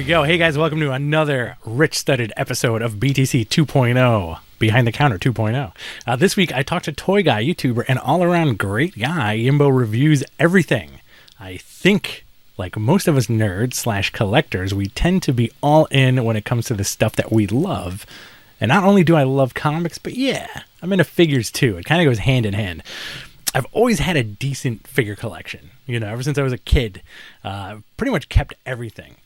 go. Hey guys, welcome to another rich-studded episode of BTC 2.0, Behind the Counter 2.0. This week I talked to Toy Guy, YouTuber, and all-around great guy. Yimbo reviews everything. I think, like most of us nerds slash collectors, we tend to be all in when it comes to the stuff that we love. And not only do I love comics, but yeah, I'm into figures too. It kind of goes hand in hand. I've always had a decent figure collection, ever since I was a kid. Pretty much kept everything,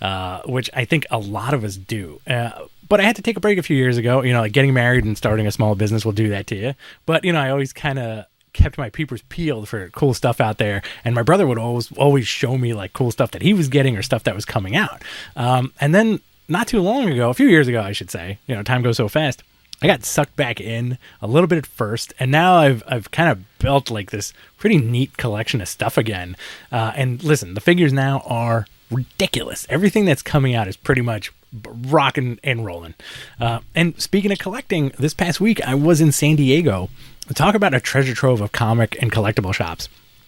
which I think a lot of us do. But I had to take a break a few years ago. Like getting married and starting a small business will do that to you. But, I always kind of kept my peepers peeled for cool stuff out there. And my brother would always show me like cool stuff that he was getting or stuff that was coming out. And then not too long ago, a few years ago, I should say, time goes so fast. I got sucked back in a little bit at first, and now I've kind of built like this pretty neat collection of stuff again. And listen, the figures now are ridiculous. Everything that's coming out is pretty much rocking and rolling. And speaking of collecting, this past week I was in San Diego to talk about a treasure trove of comic and collectible shops.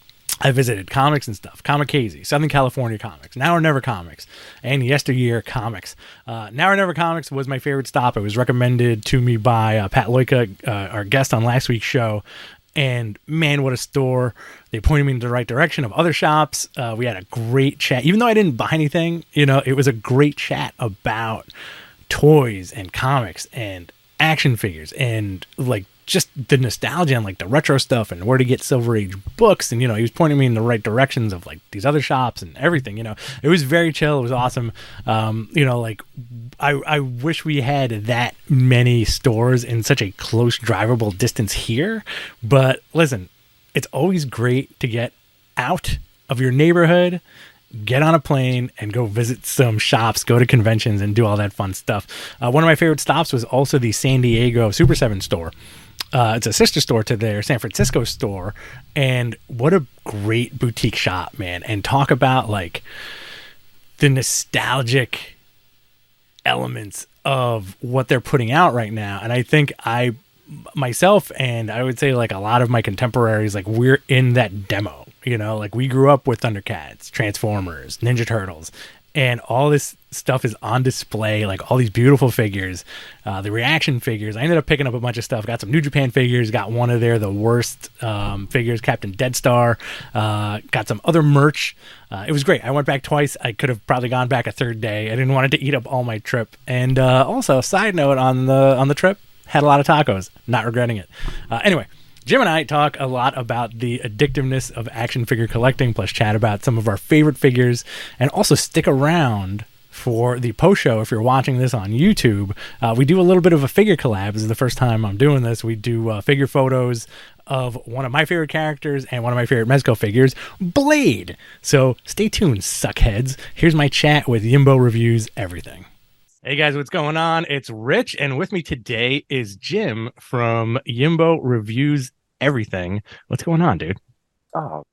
I visited Comics and Stuff, Comikaze, Southern California Comics, Now or Never Comics, and Yesteryear Comics. Now or Never Comics was my favorite stop. It was recommended to me by Pat Loika, our guest on last week's show. And man, what a store. They pointed me in the right direction of other shops. We had a great chat. Even though I didn't buy anything, it was a great chat about toys and comics and action figures and like just the nostalgia and like the retro stuff and where to get Silver Age books. And, he was pointing me in the right directions of like these other shops and everything, it was very chill. It was awesome. Like I wish we had that many stores in such a close drivable distance here, but listen, it's always great to get out of your neighborhood, get on a plane and go visit some shops, go to conventions and do all that fun stuff. One of my favorite stops was also the San Diego Super 7 store. It's a sister store to their San Francisco store, and what a great boutique shop, man. And talk about like the nostalgic elements of what they're putting out right now. And I think myself and I would say like a lot of my contemporaries, like we're in that demo, like we grew up with Thundercats, Transformers, Ninja Turtles, and all this stuff is on display, like all these beautiful figures, the reaction figures. I ended up picking up a bunch of stuff, got some New Japan figures, got one of the worst figures, Captain Deadstar, got some other merch. It was great. I went back twice. I could have probably gone back a third day. I didn't want it to eat up all my trip. And also, side note on the trip, had a lot of tacos, not regretting it. Anyway, Jim and I talk a lot about the addictiveness of action figure collecting, plus chat about some of our favorite figures, and also stick around for the post show. If you're watching this on YouTube, we do a little bit of a figure collab. This is the first time I'm doing this. We do figure photos of one of my favorite characters and one of my favorite Mezco figures, Blade. So stay tuned, suckheads. Here's my chat with Yimbo Reviews Everything. Hey guys, what's going on? It's Rich, and with me today is Jim from Yimbo Reviews Everything. What's going on, dude? Oh,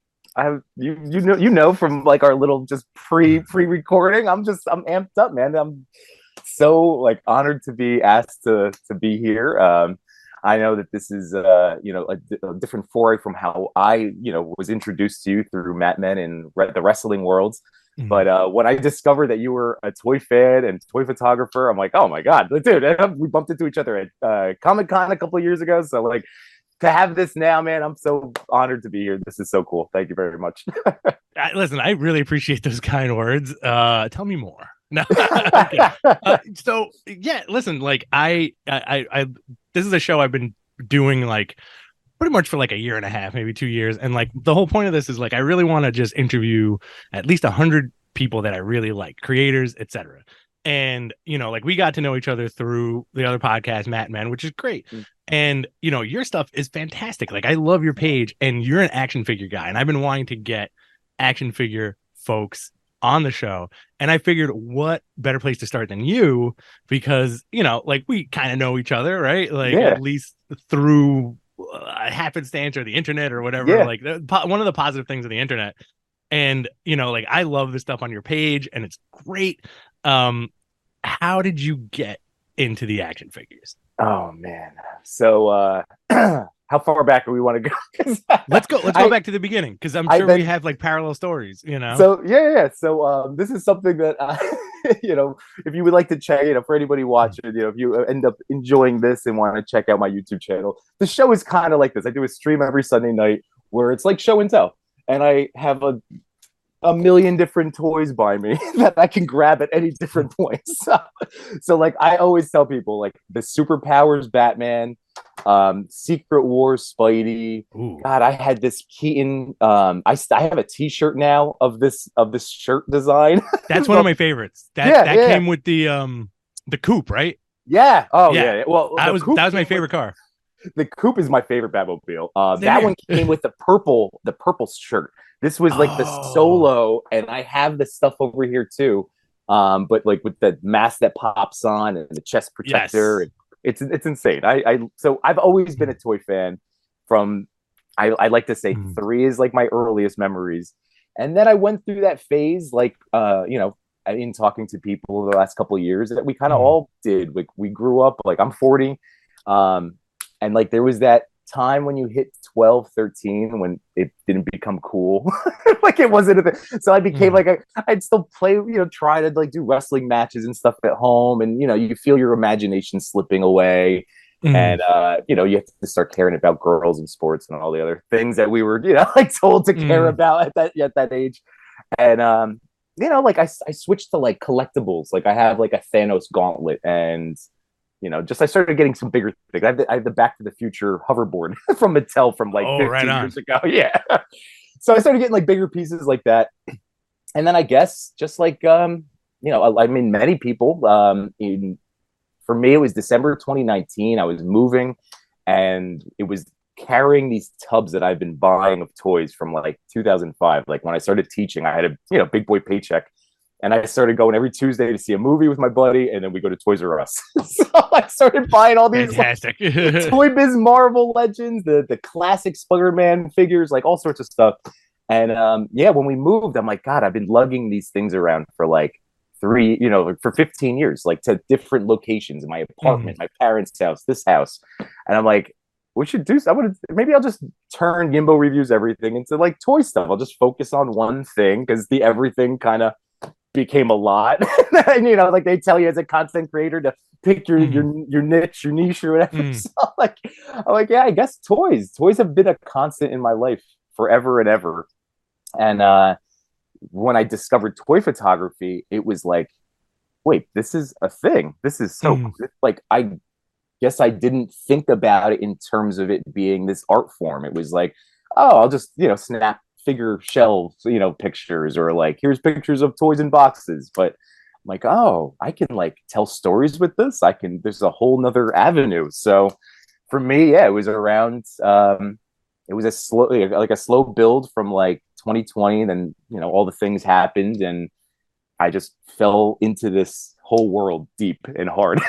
you know from like our little just pre-recording. I'm amped up, man. I'm so like honored to be asked to be here. I know that this is a different foray from how I was introduced to you through Mat Men and the wrestling worlds. But when I discovered that you were a toy fan and toy photographer, I'm like, oh my God, dude, we bumped into each other at Comic-Con a couple of years ago. So like to have this now, man, I'm so honored to be here. This is so cool. Thank you very much. Listen, I really appreciate those kind words. Tell me more. No. So yeah, listen, like I this is a show I've been doing like pretty much for like a year and a half, maybe 2 years. And like the whole point of this is like, I really want to just interview at least 100 people that I really like, creators, etc. And, like we got to know each other through the other podcast, Mat Men, which is great. And, your stuff is fantastic. Like I love your page and you're an action figure guy. And I've been wanting to get action figure folks on the show. And I figured what better place to start than you, because, like we kind of know each other, right? Like at least through happenstance or the internet or whatever, like one of the positive things of the internet. And like I love the stuff on your page and it's great. How did you get into the action figures? Oh man, so how far back do we want to go? let's go back to the beginning, because I'm sure we have like parallel stories, So yeah, so this is something that if you would like to check, for anybody watching, if you end up enjoying this and want to check out my YouTube channel, the show is kind of like this. I do a stream every Sunday night where it's like show and tell, and I have a million different toys by me that I can grab at any different points. So like I always tell people, like the Superpowers Batman, Secret Wars Spidey. Ooh. God, I had this Keaton. I have a T-shirt now of this shirt design. That's one of my favorites. That came with the coupe, right? Yeah. Oh yeah. Well, that was my favorite car. The coupe is my favorite Batmobile. That one came with the purple shirt. This was like the Solo, and I have the stuff over here too. But like with the mask that pops on and the chest protector, it's insane. So I've always been a toy fan. From I like to say 3 is like my earliest memories, and then I went through that phase, like in talking to people the last couple of years, that we kind of all did. Like we grew up. Like I'm 40, and like there was that time when you hit 12, 13 when it didn't become cool. Like it wasn't a thing. So I became like I'd still play, try to like do wrestling matches and stuff at home, and you feel your imagination slipping away. And you have to start caring about girls and sports and all the other things that we were like told to care about at that age. And like I switched to like collectibles. Like I have like a Thanos gauntlet, and I started getting some bigger things. I have the Back to the Future hoverboard from Mattel from like 15 years ago. Yeah. So I started getting like bigger pieces like that. And then I guess just like, I mean, many people, for me, it was December 2019. I was moving, and it was carrying these tubs that I've been buying of toys from like 2005. Like when I started teaching, I had a, big boy paycheck. And I started going every Tuesday to see a movie with my buddy, and then we go to Toys R Us. So I started buying all these fantastic Toy Biz Marvel Legends, the classic Spider-Man figures, like all sorts of stuff. And when we moved, I'm like, God, I've been lugging these things around for like for 15 years, like to different locations, my apartment, my parents' house, this house. And I'm like, we should do something. Maybe I'll just turn Yimbo Reviews Everything into like toy stuff. I'll just focus on one thing, because the everything kind of became a lot. And like they tell you as a content creator to pick your niche, your niche, or whatever. So I'm like, yeah, I guess toys have been a constant in my life forever and ever. And when I discovered toy photography, it was like, wait, this is a thing. This is so like, I guess I didn't think about it in terms of it being this art form. It was like, oh, I'll just snap figure shelves, pictures, or like here's pictures of toys in boxes. But I'm like, oh, I can like tell stories with this. There's a whole nother avenue. So for me, it was around it was a slow build from like 2020. Then all the things happened, and I just fell into this whole world deep and hard.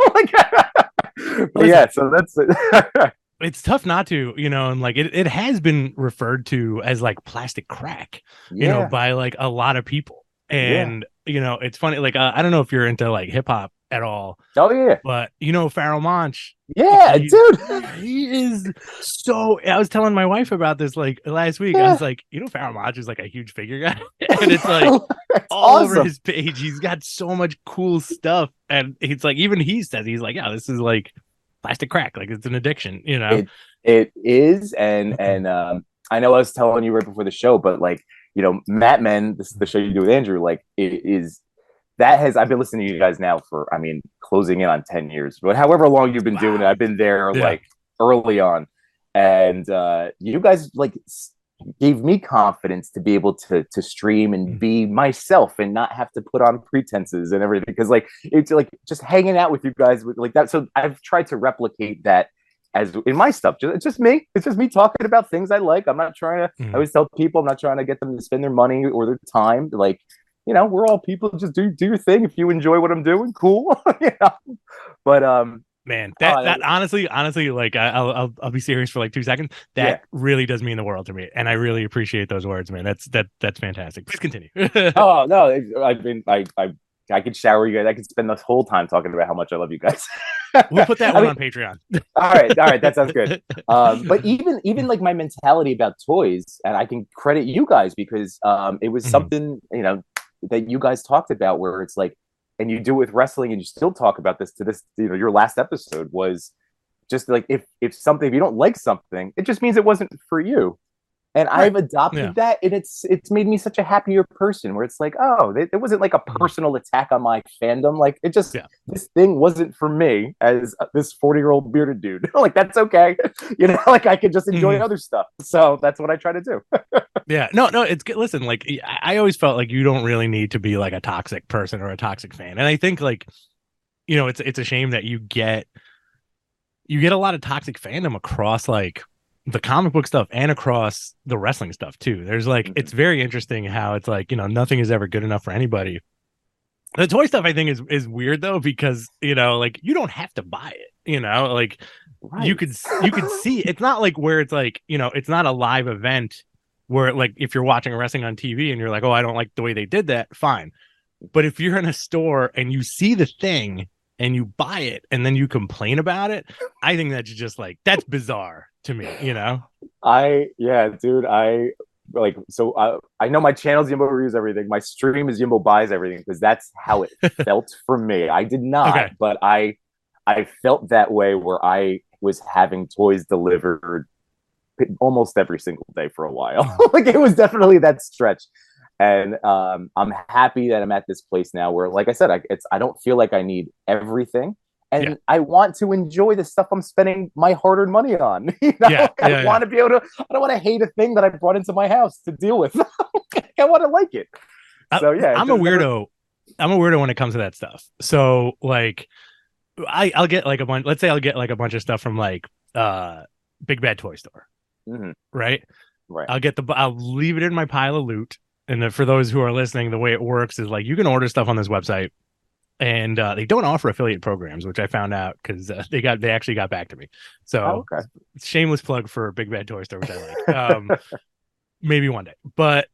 So that's it. It's tough not to, and like it has been referred to as like plastic crack, by like a lot of people. And, it's funny. Like, I don't know if you're into like hip hop at all. Oh, yeah. But, Pharoah Monch. Yeah, dude. He is so. I was telling my wife about this like last week. I was like, Pharoah Monch is like a huge figure guy. And it's like all awesome. Over his page. He's got so much cool stuff. And it's like, even he says, he's like, yeah, this is like plastic crack, like it's an addiction. It is. And I know I was telling you right before the show, but like Mat Men, this is the show you do with Andrew, like it is that has I've been listening to you guys now for closing in on 10 years, but however long you've been doing it, I've been there like early on. And you guys like gave me confidence to be able to stream and be myself and not have to put on pretenses and everything, because like it's like just hanging out with you guys with like that. So I've tried to replicate that as in my stuff. It's just me talking about things I like. I'm not trying to I always tell people I'm not trying to get them to spend their money or their time. Like, we're all people. Just do your thing. If you enjoy what I'm doing, cool. But man, that honestly, like I'll be serious for like 2 seconds. That really does mean the world to me, and I really appreciate those words, man. That's fantastic. Please continue. Oh no, I could shower you guys. I could spend this whole time talking about how much I love you guys. We'll put that on Patreon. all right, that sounds good. But even like my mentality about toys, and I can credit you guys because it was something that you guys talked about, where it's like and you do it with wrestling, and you still talk about this to this, your last episode was just like, if something, if you don't like something, it just means it wasn't for you. And Right. I've adopted that, and it's made me such a happier person. Where it's like, oh, it wasn't like a personal attack on my fandom. Like, it just, this thing wasn't for me as this 40-year-old bearded dude. Like, that's okay, like I could just enjoy other stuff. So that's what I try to do. Yeah, no, it's good. Listen, like I always felt like you don't really need to be like a toxic person or a toxic fan, and I think like, it's a shame that you get a lot of toxic fandom across like the comic book stuff and across the wrestling stuff too. There's like, it's very interesting how it's like, nothing is ever good enough for anybody. The toy stuff I think is weird though, because like you don't have to buy it, like you could see, it's not like where it's like, it's not a live event where like if you're watching wrestling on TV and you're like, oh, I don't like the way they did that, fine. But if you're in a store and you see the thing and you buy it and then you complain about it, I think that's just like, that's bizarre to me, Dude, I know my channel's Yimbo Reviews Everything. My stream is Yimbo Buys Everything, because that's how it felt for me. I did not, but I felt that way where I was having toys delivered almost every single day for a while. Like, it was definitely that stretch. And I'm happy that I'm at this place now where, like I said, I don't feel like I need everything. And I want to enjoy the stuff I'm spending my hard-earned money on. I want to be able to. I don't want to hate a thing that I brought into my house to deal with. I want to like it. So yeah, I'm a weirdo. I'm a weirdo when it comes to that stuff. So like, I'll get like a bunch. Let's say I'll get like a bunch of stuff from like Big Bad Toy Store, right? I'll leave it in my pile of loot. And for those who are listening, the way it works is like you can order stuff on this website. And they don't offer affiliate programs, which I found out because they actually got back to me. So shameless plug for Big Bad Toy Store, which I like. Maybe one day. But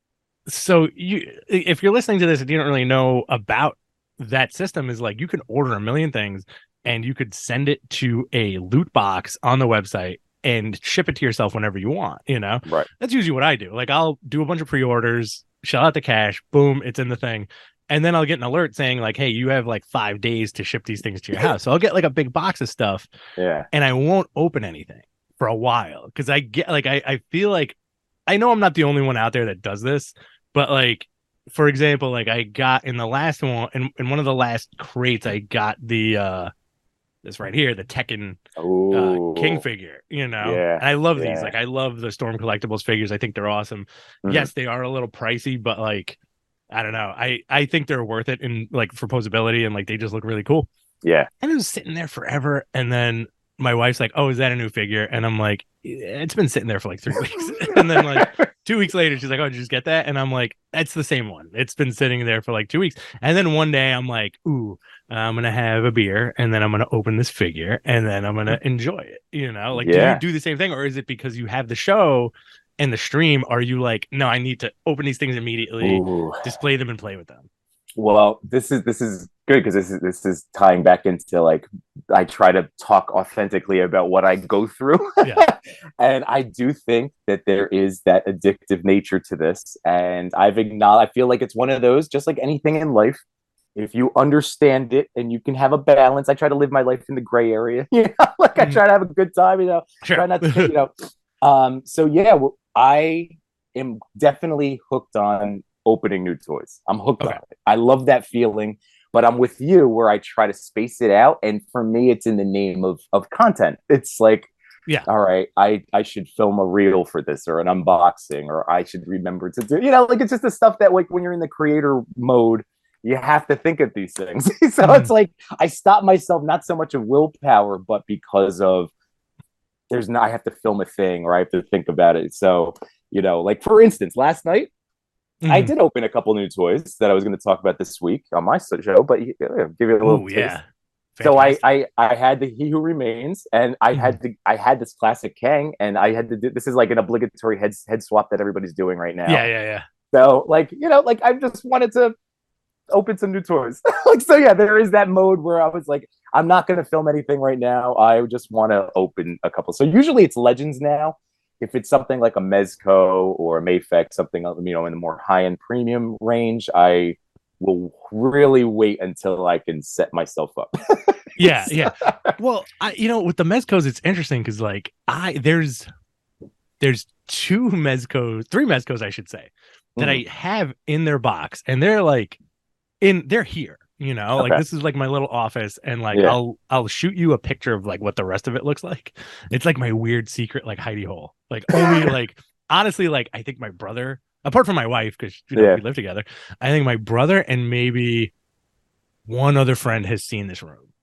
so if you're listening to this and you don't really know about that system, is like you can order a million things and you could send it to a loot box on the website and ship it to yourself whenever you want. Right. That's usually what I do. Like I'll do a bunch of pre-orders, shell out the cash, boom, it's in the thing. And then I'll get an alert saying like, hey, you have like 5 days to ship these things to your house. So I'll get like a big box of stuff. Yeah. And I won't open anything for a while. Cause I get like, I feel like, I know I'm not the only one out there that does this, but like, for example, like I got in the last one, in one of the last crates, I got the, this right here, the Tekken King figure, And I love these. Like I love the Storm Collectibles figures. I think they're awesome. Yes, they are a little pricey, but like, I don't know. I think they're worth it in like for posability and like they just look really cool. Yeah. And it was sitting there forever. And then my wife's like, oh, is that a new figure? And I'm like, it's been sitting there for like 3 weeks. And then like 2 weeks later, she's like, oh, did you just get that? And I'm like, that's the same one. It's been sitting there for like 2 weeks. And then one day I'm like, ooh, I'm going to have a beer and then I'm going to open this figure and then I'm going to enjoy it. Like, do you do the same thing? Or is it because you have the show and the stream, are you like, no, I need to open these things immediately, display them and play with them? Well, this is good because this is tying back into like I try to talk authentically about what I go through. And I do think that there is that addictive nature to this. And I feel like it's one of those, just like anything in life, if you understand it and you can have a balance. I try to live my life in the gray area, like I try to have a good time, try not to, so yeah, I am definitely hooked on opening new toys. I'm hooked on it. I love that feeling, but I'm with you where I try to space it out. And for me, it's in the name of content. It's like, all right, I should film a reel for this or an unboxing, or I should remember to do, like it's just the stuff that like when you're in the creator mode, you have to think of these things. So it's like, I stop myself, not so much of willpower, but because of I have to film a thing or I have to think about it. So, like for instance, last night, I did open a couple new toys that I was going to talk about this week on my show, but give you a little taste. So I had the He Who Remains, and I had this classic Kang, and I had to do, this is like an obligatory head swap that everybody's doing right now. Yeah. So like, like I just wanted to open some new toys. Like, so yeah, there is that mode where I was like, I'm not going to film anything right now. I just want to open a couple. So usually it's Legends now. If it's something like a Mezco or a Mafex, something in the more high-end premium range, I will really wait until I can set myself up. Yeah, yeah. Well, with the Mezcos, it's interesting because like there's three Mezcos, I should say, that I have in their box, and they're like they're here. Like this is like my little office, and like I'll shoot you a picture of like what the rest of it looks like. It's like my weird secret like hidey hole. Like only like honestly, like I think my brother, apart from my wife, because we live together, I think my brother and maybe one other friend has seen this room,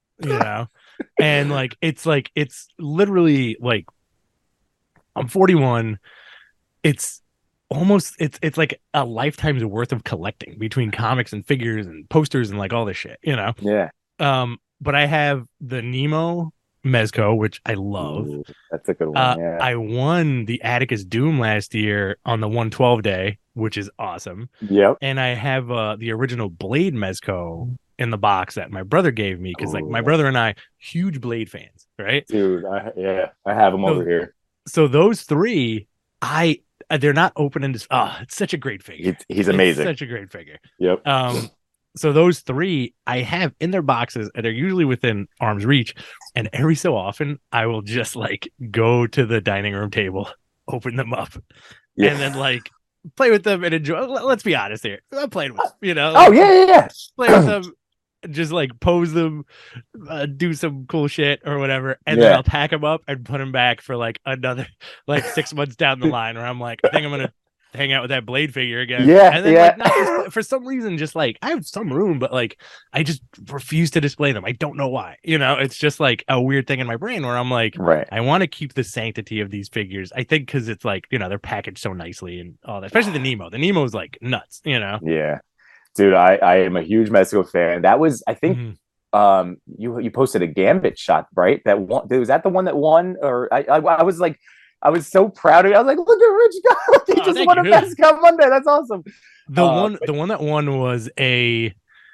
and like it's literally like I'm 41. It's almost it's like a lifetime's worth of collecting between comics and figures and posters and like all this shit, Yeah. But I have the Nemo Mezco, which I love. Ooh, that's a good one. Yeah. I won the Atticus Doom last year on the 112 day, which is awesome. Yep. And I have the original Blade Mezco in the box that my brother gave me because like my brother and I, huge Blade fans, right? Dude, I have them over here. So those three, they're not open and it's such a great figure. He's amazing. It's such a great figure. Yep. So those three I have in their boxes, and they're usually within arm's reach. And every so often, I will just like go to the dining room table, open them up, and then like play with them and enjoy. Let's be honest here. I'm playing with them, Oh yeah. Play with them, just like pose them, do some cool shit or whatever, and then I'll pack them up and put them back for like another like 6 months down the line, where I'm like, I think I'm gonna hang out with that Blade figure again. And then like, for some reason, just like I have some room, but like I just refuse to display them. I don't know why. It's just like a weird thing in my brain where I'm like, I want to keep the sanctity of these figures. I think because it's like they're packaged so nicely and all that, especially the Nemo. The Nemo is like nuts. Yeah, dude, I am a huge Mezco fan. That was, I think, you posted a Gambit shot, right? That one, was that the one that won? Or I was like, I was so proud of it. I was like, look at Rich guy. He just won a Mezco Monday. That's awesome. The one that won was I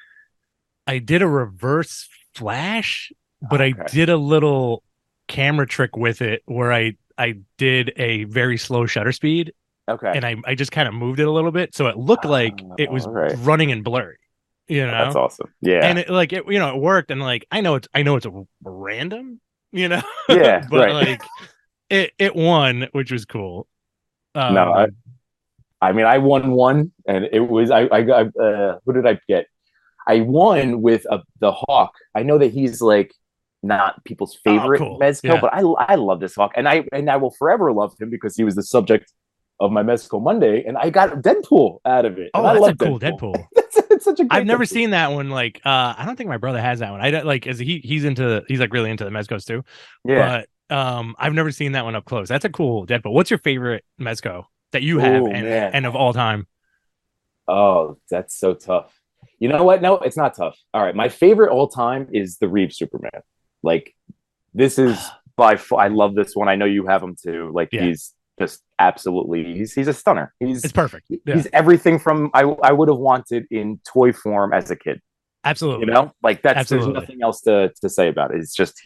did a reverse flash, but I did a little camera trick with it where I did a very slow shutter speed. Okay. And I just kind of moved it a little bit, so it looked like it was running and blurry. That's awesome. Yeah. And it it worked, and like I know it's a random, Yeah. but like it won, which was cool. No, I mean I won one, and it was I got who did I get? I won with the Hawk. I know that he's like not people's favorite Mezco, but I love this Hawk, and I will forever love him because he was the subject of my Mezco Monday, and I got Deadpool out of it. Oh, that's a cool Deadpool. It's such a I've never seen that one. Like, I don't think my brother has that one. I don't like, he's like really into the Mezcos too. Yeah. But I've never seen that one up close. That's a cool Deadpool. What's your favorite Mezco that you have and of all time? Oh, that's so tough. You know what? No, it's not tough. All right, my favorite all time is the Reeves Superman. Like, this is by far. I love this one. I know you have him too. Like, he's just absolutely he's a stunner. It's perfect. He's everything from I would have wanted in toy form as a kid. Absolutely. Like there's nothing else to say about it. It's just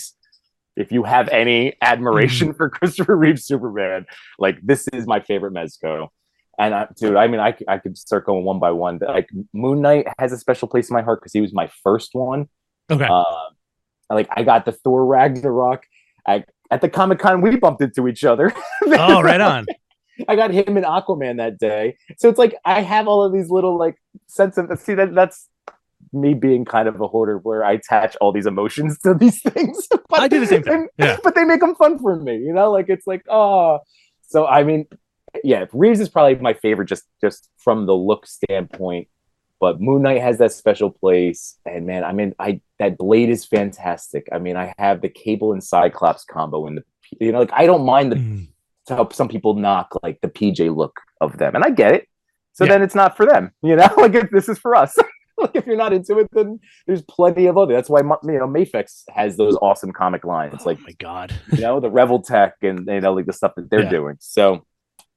if you have any admiration for Christopher Reeve Superman, like this is my favorite Mezco. And dude, I mean I could start going one by one. Like Moon Knight has a special place in my heart because he was my first one. Okay. Like I got the Thor Ragnarok. At the Comic-Con, we bumped into each other. Oh, right on. I got him and Aquaman that day. So it's like I have all of these little like sense of that's me being kind of a hoarder where I attach all these emotions to these things. But I do the same thing. But they make them fun for me, like it's like, oh. So I mean, yeah, Reeves is probably my favorite just from the look standpoint. But Moon Knight has that special place, and man, I mean, that Blade is fantastic. I mean, I have the Cable and Cyclops combo, and like I don't mind to help some people knock like the PJ look of them, and I get it. So then it's not for them, like if this is for us. Like if you're not into it, then there's plenty of other. That's why Mafex has those awesome comic lines, like my God, the Revel Tech and like the stuff that they're doing. So,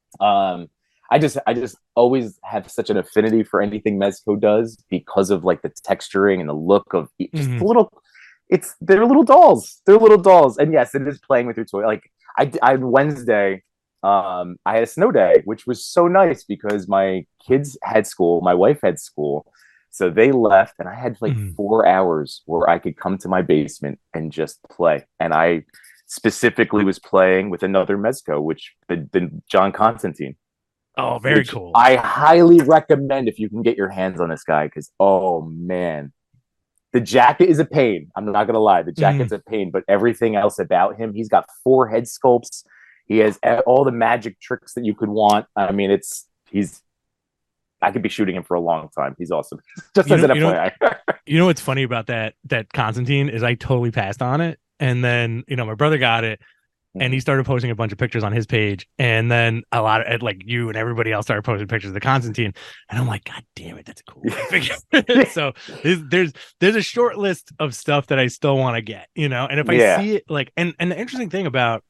I just always have such an affinity for anything Mezco does because of like the texturing and the look of just they're little dolls. They're little dolls. And yes, it is playing with your toy. Like I Wednesday, I had a snow day, which was so nice because my kids had school, my wife had school. So they left, and I had like Mhm. 4 hours where I could come to my basement and just play. And I specifically was playing with another Mezco, which the John Constantine, Oh, very which cool. I highly recommend if you can get your hands on this guy. Because oh man, the jacket is a pain. I'm not gonna lie, the Mm. jacket's a pain, but everything else about him, he's got 4 head sculpts. He has all the magic tricks that you could want. I mean, he's. I could be shooting him for a long time. He's awesome. Just You as know, an you know, FYI. you know what's funny about that Constantine is I totally passed on it, and then my brother got it, and he started posting a bunch of pictures on his page, and then a lot of like you and everybody else started posting pictures of the Constantine, and I'm like, God damn it, that's a cool figure. So there's a short list of stuff that I still want to get, and if I Yeah. see it like, and the interesting thing about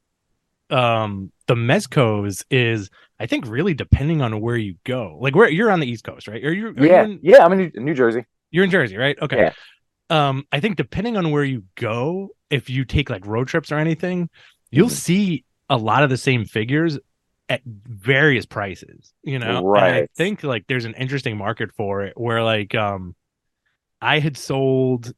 the Mezcos is I think really depending on where you go, like where you're on the East Coast, right? Are you Yeah. in Yeah. I'm in New Jersey. you're in Jersey, right? Okay. Yeah. I think depending on where you go, if you take like road trips or anything, you'll Mhm. see a lot of the same figures at various prices, and I Right. think like there's an interesting market for it where like I had sold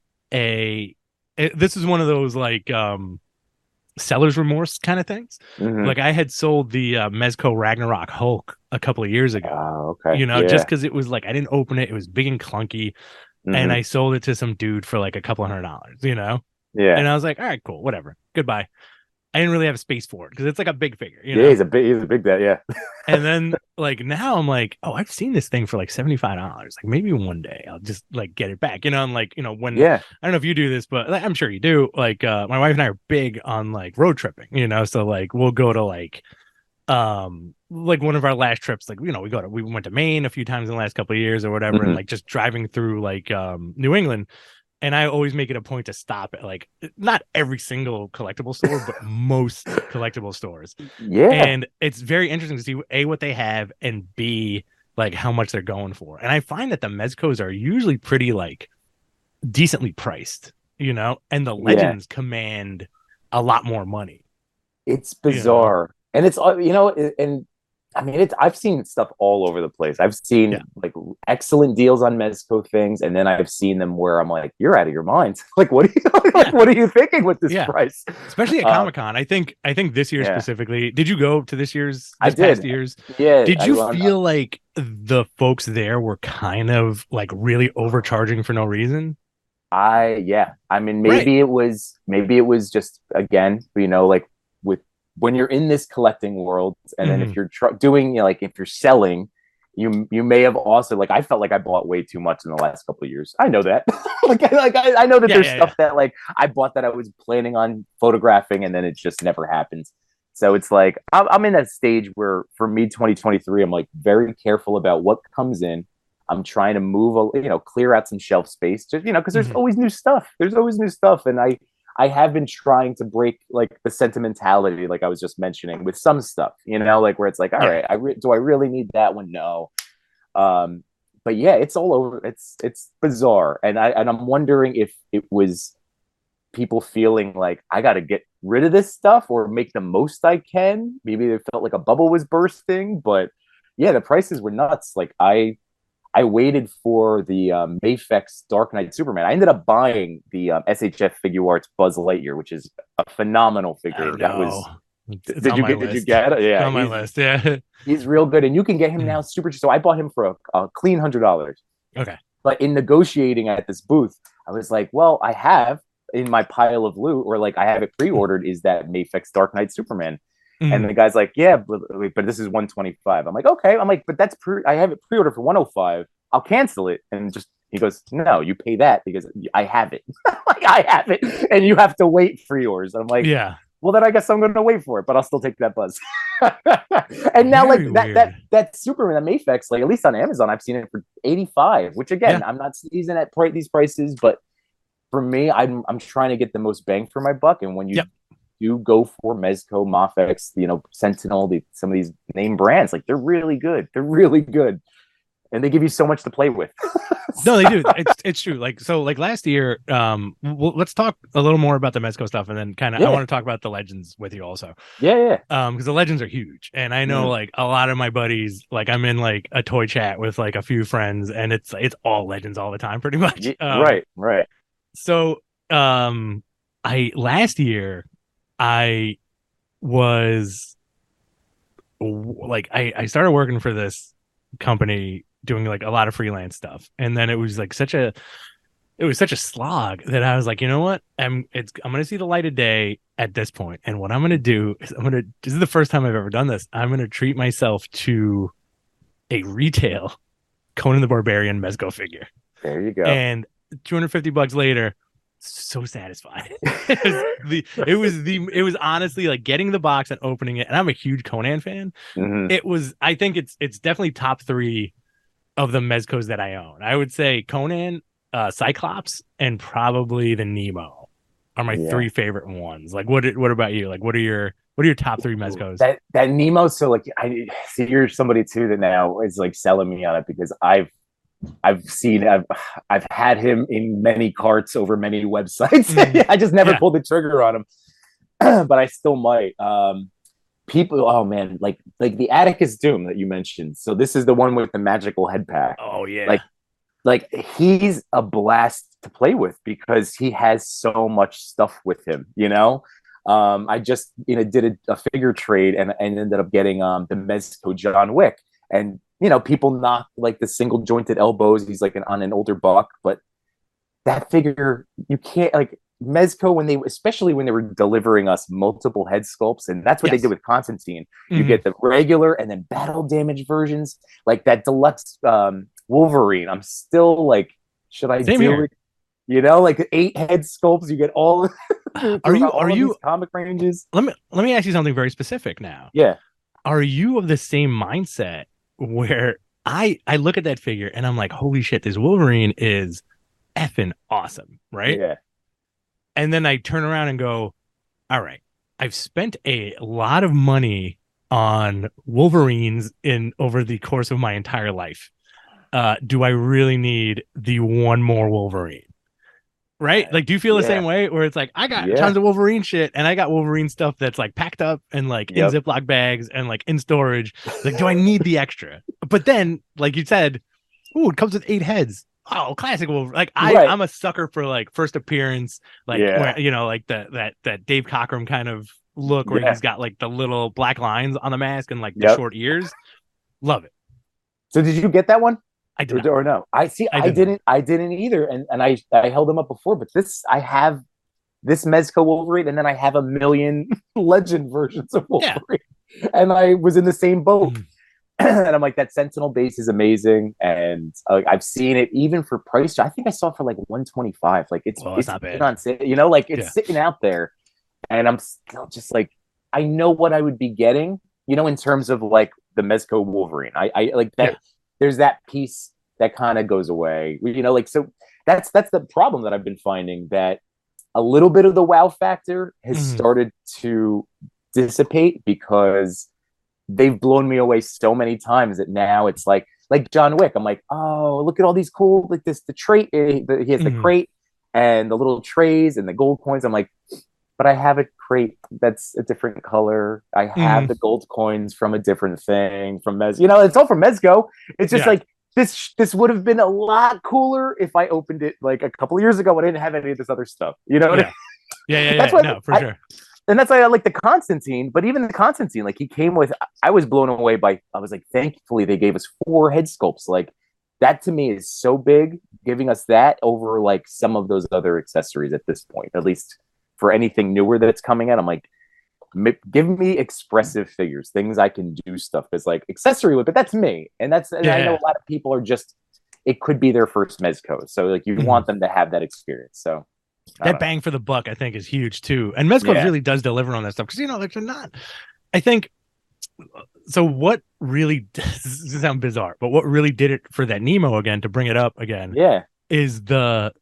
this is one of those like seller's remorse kind of things. Hmm. Like I had sold the Mezco Ragnarok Hulk a couple of years ago, Oh, okay. just Yeah. because it was like I didn't open it, it was big and clunky, and Hmm. I sold it to some dude for like a couple $100, Yeah. and I was like, all right, cool, whatever, goodbye. I didn't really have space for it because it's like a big figure, Yeah. He's a big bet. Yeah. And then like now I'm like, oh, I've seen this thing for like $75. Like maybe one day I'll just like get it back. And like, when Yeah. I don't know if you do this, but like, I'm sure you do. Like my wife and I are big on like road tripping, so like we'll go to like one of our last trips, like we went to Maine a few times in the last couple of years or whatever, and Hmm. like just driving through like New England, and I always make it a point to stop at like not every single collectible store, but most collectible stores. Yeah. And it's very interesting to see A, what they have, and B, like how much they're going for. And I find that the Mezcos are usually pretty like decently priced, and the Yeah. legends command a lot more money, It's you know. bizarre, and it's and I mean, I've seen stuff all over the place. I've Yeah. seen like excellent deals on Mezco things, and then I've seen them where I'm like, "You're out of your mind! Like, what are you like? Yeah. What are you thinking with this Yeah. price?" Especially at Uh, Comic-Con. I think this year yeah, specifically. Did you go to I this past did. year's? Yeah, Did I you run. feel like the folks there were kind of like really overcharging for no reason? Yeah. I mean, Right. maybe it was just again, like with when you're in this collecting world, and then Mhm. if you're doing, like if you're selling, you may have also like I felt like I bought way too much in the last couple of years. I know that. I know that Yeah, there's yeah, yeah. stuff that like I bought that I was planning on photographing, and then it just never happens. So it's like I'm in that stage where for me 2023, I'm like very careful about what comes in. I'm trying to move, clear out some shelf space, just because there's Mhm. always new stuff. There's always new stuff, and I have been trying to break like the sentimentality, like I was just mentioning, with some stuff, like where it's like, all Yeah. right, do I really need that one? No. Um, but yeah, it's all over. It's bizarre, and I'm wondering if it was people feeling like I got to get rid of this stuff or make the most I can. Maybe they felt like a bubble was bursting, but yeah, the prices were nuts. Like I waited for the Mafex Dark Knight Superman. I ended up buying the SHF Figuarts Buzz Lightyear, which is a phenomenal I figure. That know. was. It's Did on you my get? Did you list. get it? It's Yeah, on my list. Yeah. he's real good, and you can get him now super cheap. So I bought him for a clean $100. Okay. But in negotiating at this booth, I was like, well, I have in my pile of loot, or like I have it pre-ordered, is that Mafex Dark Knight Superman. And Mhm. the guy's like, yeah, but this is 125. I'm like, okay. I'm like, but I have it pre-ordered for 105. I'll cancel it. And just he goes, no, you pay that because I have it. Like I have it, and you have to wait for yours. I'm like, Yeah. well, then I guess I'm going to wait for it, but I'll still take that buzz. And now, like Very that that weird. that Superman, that Mafex, like at least on Amazon, I've seen it for 85. Which Yeah. again, I'm not sneezing at these prices, but for me, I'm trying to get the most bang for my buck. And when you Yep. do go for Mezco, Mafex, Sentinel, some of these name brands, like they're really good. They're really good. and they give you so much to play with. No, they do. It's true. Like so, like last year. Let's talk a little more about the Mezco stuff, and then kind of I want to talk about the Legends with you also. Yeah. Because the Legends are huge, and I know like a lot of my buddies. Like I'm in like a toy chat with like a few friends, and it's all Legends all the time, pretty much. Right. So, I last year, I was like I started working for this company doing like a lot of freelance stuff, and then it was such a slog that I was like, you know what, I'm gonna see the light of day at this point, and what I'm gonna do is this is the first time I've ever done this. I'm gonna treat myself to a retail Conan the Barbarian Mezco figure. There you go. And $250 later, so satisfying. It was honestly like getting the box and opening it, and I'm a huge Conan fan. I think it's definitely top 3 of the Mezcos that I own. I would say Conan, Cyclops, and probably the Nemo are my 3 favorite ones. Like what about you? Like what are your top 3 Mezcos? That Nemo, so like I see you're somebody too that now is like selling me on it, because I've had him in many carts over many websites. I just never pulled the trigger on him, but I still might. People, oh man, like the Atticus Doom that you mentioned. So this is the one with the magical head pack. Oh yeah, like he's a blast to play with because he has so much stuff with him. I just did a figure trade and ended up getting the Mezco John Wick, and people knock like the single jointed elbows. He's like on an older buck, but that figure, you can't like Mezco especially when they were delivering us multiple head sculpts, and that's what they did with Constantine. You get the regular and then battle damage versions, like that deluxe Wolverine. I'm still like, should I do it? Like 8 head sculpts. You get all. are you comic ranges? Let me ask you something very specific now. Yeah. Are you of the same mindset where I look at that figure and I'm like, holy shit, this Wolverine is effing awesome, right? Yeah. And then I turn around and go, all right, I've spent a lot of money on Wolverines over the course of my entire life. Do I really need the one more Wolverine? Right? Like, do you feel the same way? Where it's like, I got tons of Wolverine shit, and I got Wolverine stuff that's like packed up and like in Ziploc bags and like in storage. Like, do I need the extra? But then, like you said, it comes with 8 heads. Oh, classic Wolverine. Like I'm a sucker for like first appearance, like where, like that Dave Cockrum kind of look where he's got like the little black lines on the mask and like the short ears. Love it. So did you get that one? I did or no? I didn't either, and I held them up before, but I have this Mezco Wolverine, and then I have a million legend versions of Wolverine, and I was in the same boat. And I'm like, that Sentinel base is amazing, and I've seen it even for price. I think I saw it for like $125. Like it's not bad. On sale, like it's sitting out there, and I'm still just like, I know what I would be getting, in terms of like the Mezco Wolverine. I like that. There's that piece that kind of goes away, so that's the problem that I've been finding, that a little bit of the wow factor has started to dissipate because they've blown me away so many times that now it's like John Wick. I'm like, oh, look at all these cool, like the trait. He has the crate and the little trays and the gold coins. I'm like, but I have a crate that's a different color. I have the gold coins from a different thing from Mezco. It's all from Mezco. It's just like this would have been a lot cooler if I opened it like a couple of years ago when I didn't have any of this other stuff. You know what I mean? Yeah. That's for sure. And that's why I like the Constantine, but even the Constantine, like he came with, I was blown away I was like, thankfully they gave us 4 head sculpts. Like that to me is so big, giving us that over like some of those other accessories at this point, at least for anything newer that's coming out. I'm like, give me expressive figures, things I can do stuff. It's like accessory with, but that's me. And I know a lot of people are just, it could be their first Mezco. So like you want them to have that experience. So that bang for the buck, I think, is huge too. And Mezco really does deliver on that stuff because they're not. I think so. What really does sound bizarre, but what really did it for that Nemo again, to bring it up again, is the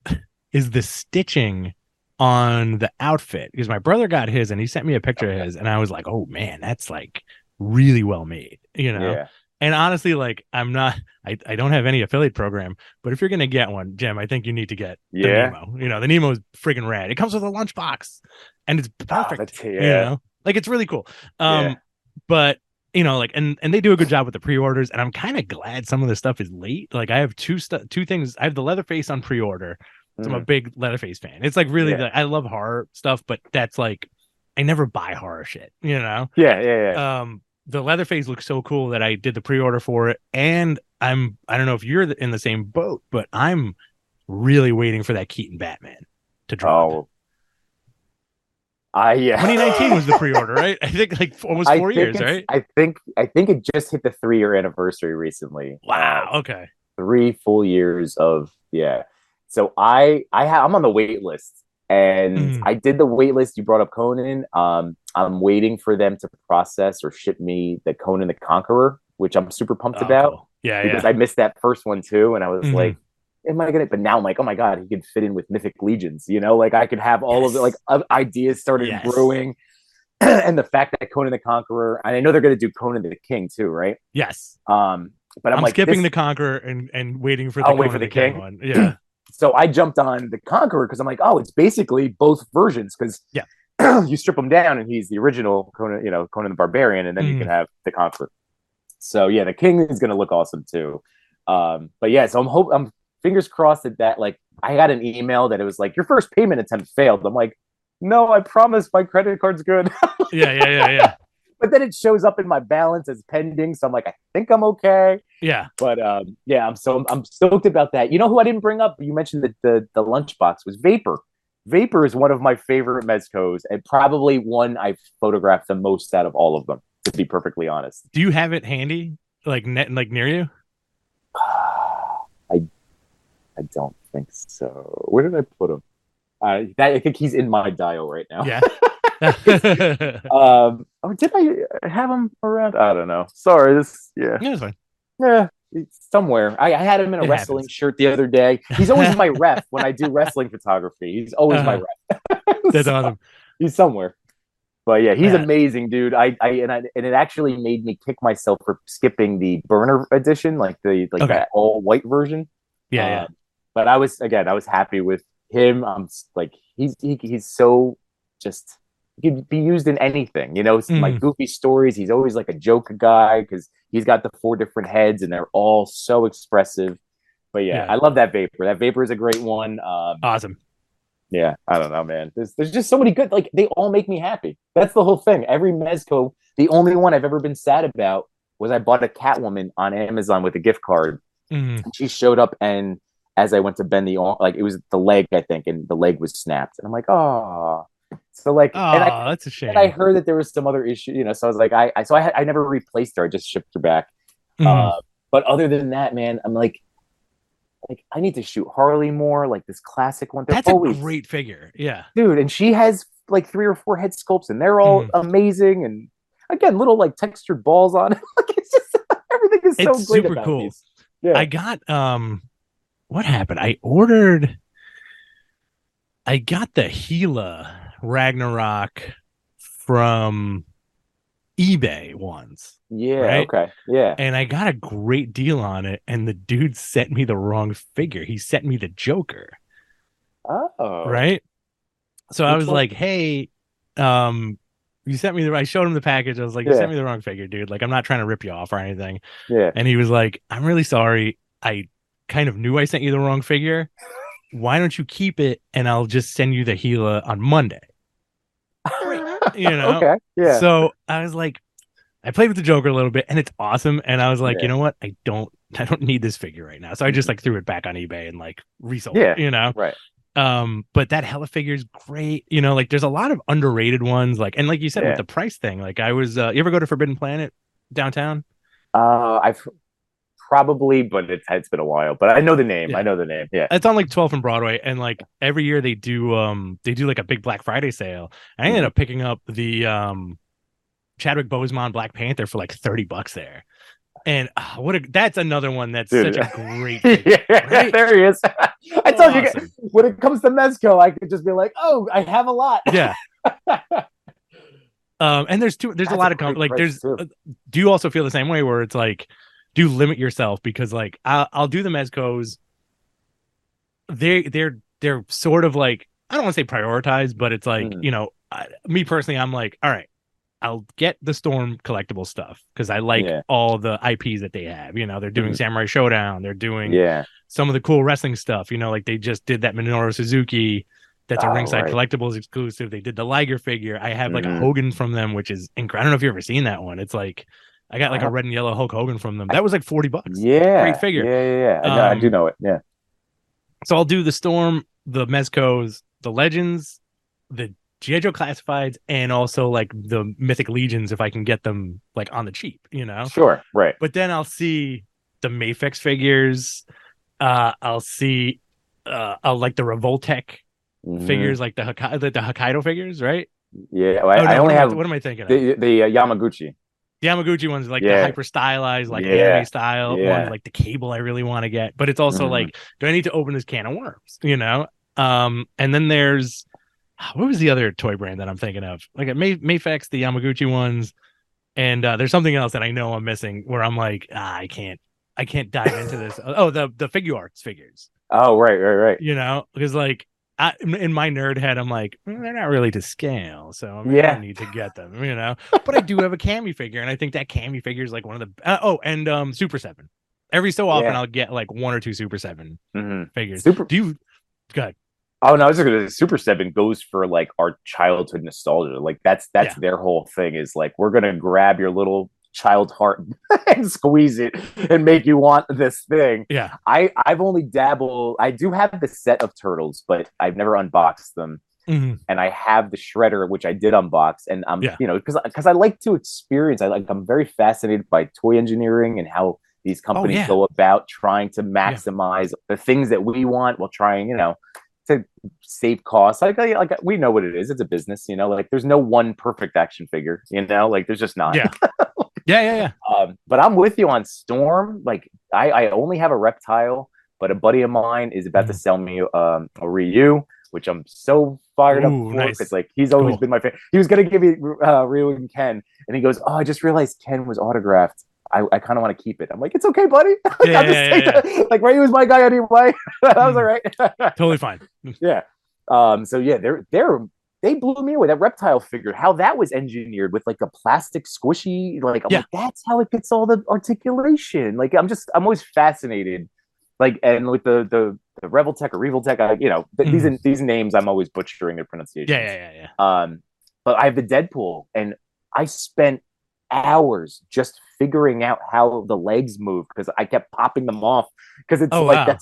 stitching on the outfit, because my brother got his and he sent me a picture of his, and I was like, oh man, that's like really well made, And honestly, like I don't have any affiliate program, but if you're gonna get one, Jim, I think you need to get the Yeah. Nemo. The Nemo is friggin' rad. It comes with a lunchbox, and it's Oh, perfect. that's yeah. Like it's really cool. Yeah. But like and they do a good job with the pre-orders, and I'm kind of glad some of the stuff is late. Like I have two things. I have the Leatherface on pre-order. So I'm a Mhm. big Leatherface fan. It's like really Yeah. I love horror stuff, but that's like I never buy horror shit. Yeah. Yeah. Yeah. The Leatherface looks so cool that I did the pre-order for it, and I don't know if you're in the same boat, but I'm really waiting for that Keaton Batman to drop. Oh, I yeah. 2019 was the pre-order, right? I think like almost 4 years, right? I think it just hit the 3 year anniversary recently. Wow. Okay. 3 full years of yeah. So I'm on the wait list, and Mhm. I did the wait list. You brought up Conan. I'm waiting for them to process or ship me the Conan the Conqueror, which I'm super pumped Oh, about cool. Yeah, because yeah. I missed that first one too, and I was Mhm. like, am I gonna? But now I'm like, oh my god, he could fit in with Mythic Legions. Like I could have all of the like Yes. ideas started Yes. brewing, and the fact that Conan the Conqueror, and I know they're gonna do Conan the King too, right? Yes. But I'm I'm like skipping this. the Conqueror and waiting for the I'll wait for Conan the the King King. one. Yeah. So I jumped on the Conqueror because I'm like, oh, it's basically both versions because Yeah. you strip him down and he's the original Conan, Conan the Barbarian, and then you can Mhm. have the Conqueror. So yeah, the King is going to look awesome too. But yeah, so I'm fingers crossed that like I got an email that it was like your first payment attempt failed. I'm like, no, I promise my credit card's good. Yeah, yeah, yeah, yeah. But then it shows up in my balance as pending, so I'm like, I think I'm okay. Yeah. But yeah, I'm stoked about that. You know who I didn't bring up? You mentioned that the lunchbox was Vapor. Vapor is one of my favorite mezcos, and probably one I've photographed the most out of all of them. To be perfectly honest, Do you have it handy, like like near you? I I don't think so. Where did I put him? I think he's in my dial right now. Yeah. Did I have him around? I don't know. Sorry, Yeah, it's fine. yeah, somewhere. I had him in a It wrestling happens. shirt the other day. He's always my ref when I do wrestling photography. He's always my Uh, ref. that's So, awesome. he's somewhere. But yeah, he's Yeah. amazing, dude. And it actually made me kick myself for skipping the burner edition, like Okay. that all white version. Yeah, yeah. Um, but I was happy with him. Like he's so just he could be used in anything. My Mhm. goofy stories. He's always like a joke guy because he's got the 4 different heads and they're all so expressive. But yeah, Yeah. I love that Vapor. That Vapor is a great one. Awesome. Yeah, I don't know, man. There's just so many good. Like they all make me happy. That's the whole thing. Every Mezco, the only one I've ever been sad about was I bought a Catwoman on Amazon with a gift card. Mhm. And she showed up, and as I went to bend the arm, like it was the leg, I think, and the leg was snapped. And I'm like, oh. So like, Oh, that's a and I shame. heard that there was some other issue. So I was like, I never replaced her. I just shipped her back. Mhm. But other than that, man, I'm like I need to shoot Harley more, like this classic one. They're That's a always great figure. Yeah. dude, and she has like 3 or 4 head sculpts, and they're all Mhm. amazing. And again, little like textured balls on it. Like it's just everything is so It's great super about cool. these. Yeah. I got what happened? I got the Gila Ragnarok from eBay once, Yeah. right? Okay. Yeah. And I got a great deal on it, and the dude sent me the wrong figure. He sent me the Joker, Oh, right? So I which was one? like, "Hey, you sent me the." I showed him the package. I was like, "You sent Yeah. me the wrong figure, dude. Like, I'm not trying to rip you off or anything." Yeah. And he was like, "I'm really sorry. I kind of knew I sent you the wrong figure. Why don't you keep it, and I'll just send you the Gila on Monday?" Great, Okay. Yeah. So I was like, I played with the Joker a little bit, and it's awesome. And I was like, you Yeah. know what? I don't need this figure right now. So I just like threw it back on eBay and like resold Yeah. it. Right. But that Hella figure is great. Like there's a lot of underrated ones. Like, and like you said with Yeah. the price thing, like I was, you ever go to Forbidden Planet downtown? I've probably, but it's been a while. But I know the name. I Yeah. know the name. Yeah. It's on like 12th and Broadway, and like every year they do like a big Black Friday sale. I ended up picking up the Chadwick Boseman Black Panther for like $30 there. And that's another one that's Dude. such a great figure, Yeah, right? there he is. I told you Awesome. when it comes to Mezco, I could just be like, oh, I have a lot. Yeah. And there's a That's lot a of great like price, there's too. do you also feel the same way where it's like do limit yourself, because like I'll do the Mezcos. They're sort of like, I don't want to say prioritized, but it's like, Mhm. you know, me personally, I'm like, all right, I'll get the Storm collectible stuff because I like Yeah. all the IPs that they have. You know, they're doing Mhm. Samurai Showdown, they're doing Yeah. some of the cool wrestling stuff. You know, like they just did that Minoru Suzuki. That's a Oh, Ringside right. Collectibles exclusive. They did the Liger figure. I have like a Hmm. Hogan from them, which is incredible. I don't know if you've ever seen that one. It's like I got like a I, red and yellow Hulk Hogan from them. I, That was like $40. Great yeah. figure. Yeah. Yeah. Yeah. I know. I do Um, know it. Yeah. so I'll do the Storm, the Mezcos, the Legends, the G.I. Joe Classifieds, and also like the Mythic Legions if I can get them like on the cheap, you know? Sure. Right. But then I'll see the Mafex figures. I'll see I'll like the Revoltech Hmm. figures, like the Hokkaido figures, right? Yeah. Well, Oh I no, only have what am I thinking of? the Yamaguchi. The Yamaguchi ones, like the Yeah. hyper stylized, like anime Yeah. style ones, Yeah. like the Cable I really want to get. But it's also Hmm. like, do I need to open this can of worms? You know? And then there's what was the other toy brand that I'm thinking of? Like at Mafex, the Yamaguchi ones, and there's something else that I know I'm missing where I'm like, I can't dive into this. Oh, the Figure Arts figures, Oh, right. Right. Right. you know, because like in my nerd head, I'm like, they're not really to scale, so maybe I don't Yeah. need to get them, you know. But I do have a Cammy figure, and I think that Cammy figure is like one of the and Super Seven. Every so often, Yeah. I'll get like one or two Super Seven Hmm. figures. Super. Do you? Good. Oh no, I was just gonna say Super Seven goes for like our childhood nostalgia. Like that's Yeah. their whole thing is like we're gonna grab your little child heart and squeeze it and make you want this thing. Yeah. I've only dabbled. I do have the set of turtles, but I've never unboxed them. Mhm. And I have the shredder, which I did unbox. And I'm Yeah. you know because I like to experience. I'm very fascinated by toy engineering and how these Oh companies yeah. go about trying to Yeah. maximize the things that we want while trying to save costs. Like we know what it is. It's a business, like there's no one perfect action figure, like there's just not. Yeah. Yeah. Yeah. Yeah. But I'm with you on Storm. Like I only have a reptile, but a buddy of mine is about to Mhm. sell me a Ryu, which I'm so fired up Ooh, for because nice. like he's always Cool. been my favorite. He was gonna give me Ryu and Ken, and he goes, "Oh, I just realized Ken was autographed. I kind of want to keep it." I'm like, "It's okay, buddy. Yeah. Like, I'll Yeah. just Yeah. take Yeah. that. Like Ryu was my guy anyway. That was all Mhm. right." Totally fine. Yeah. So yeah, they blew me away. That reptile figure, how that was engineered with like a plastic squishy, like I'm Yeah. like, that's how it gets all the articulation. Like I'm always fascinated. Like and with the Revoltech or Revoltech, Mhm. these names I'm always butchering their Yeah. pronunciations. Yeah. Yeah. But I have the Deadpool, and I spent hours just figuring out how the legs move because I kept popping them off because it's Oh like wow. that's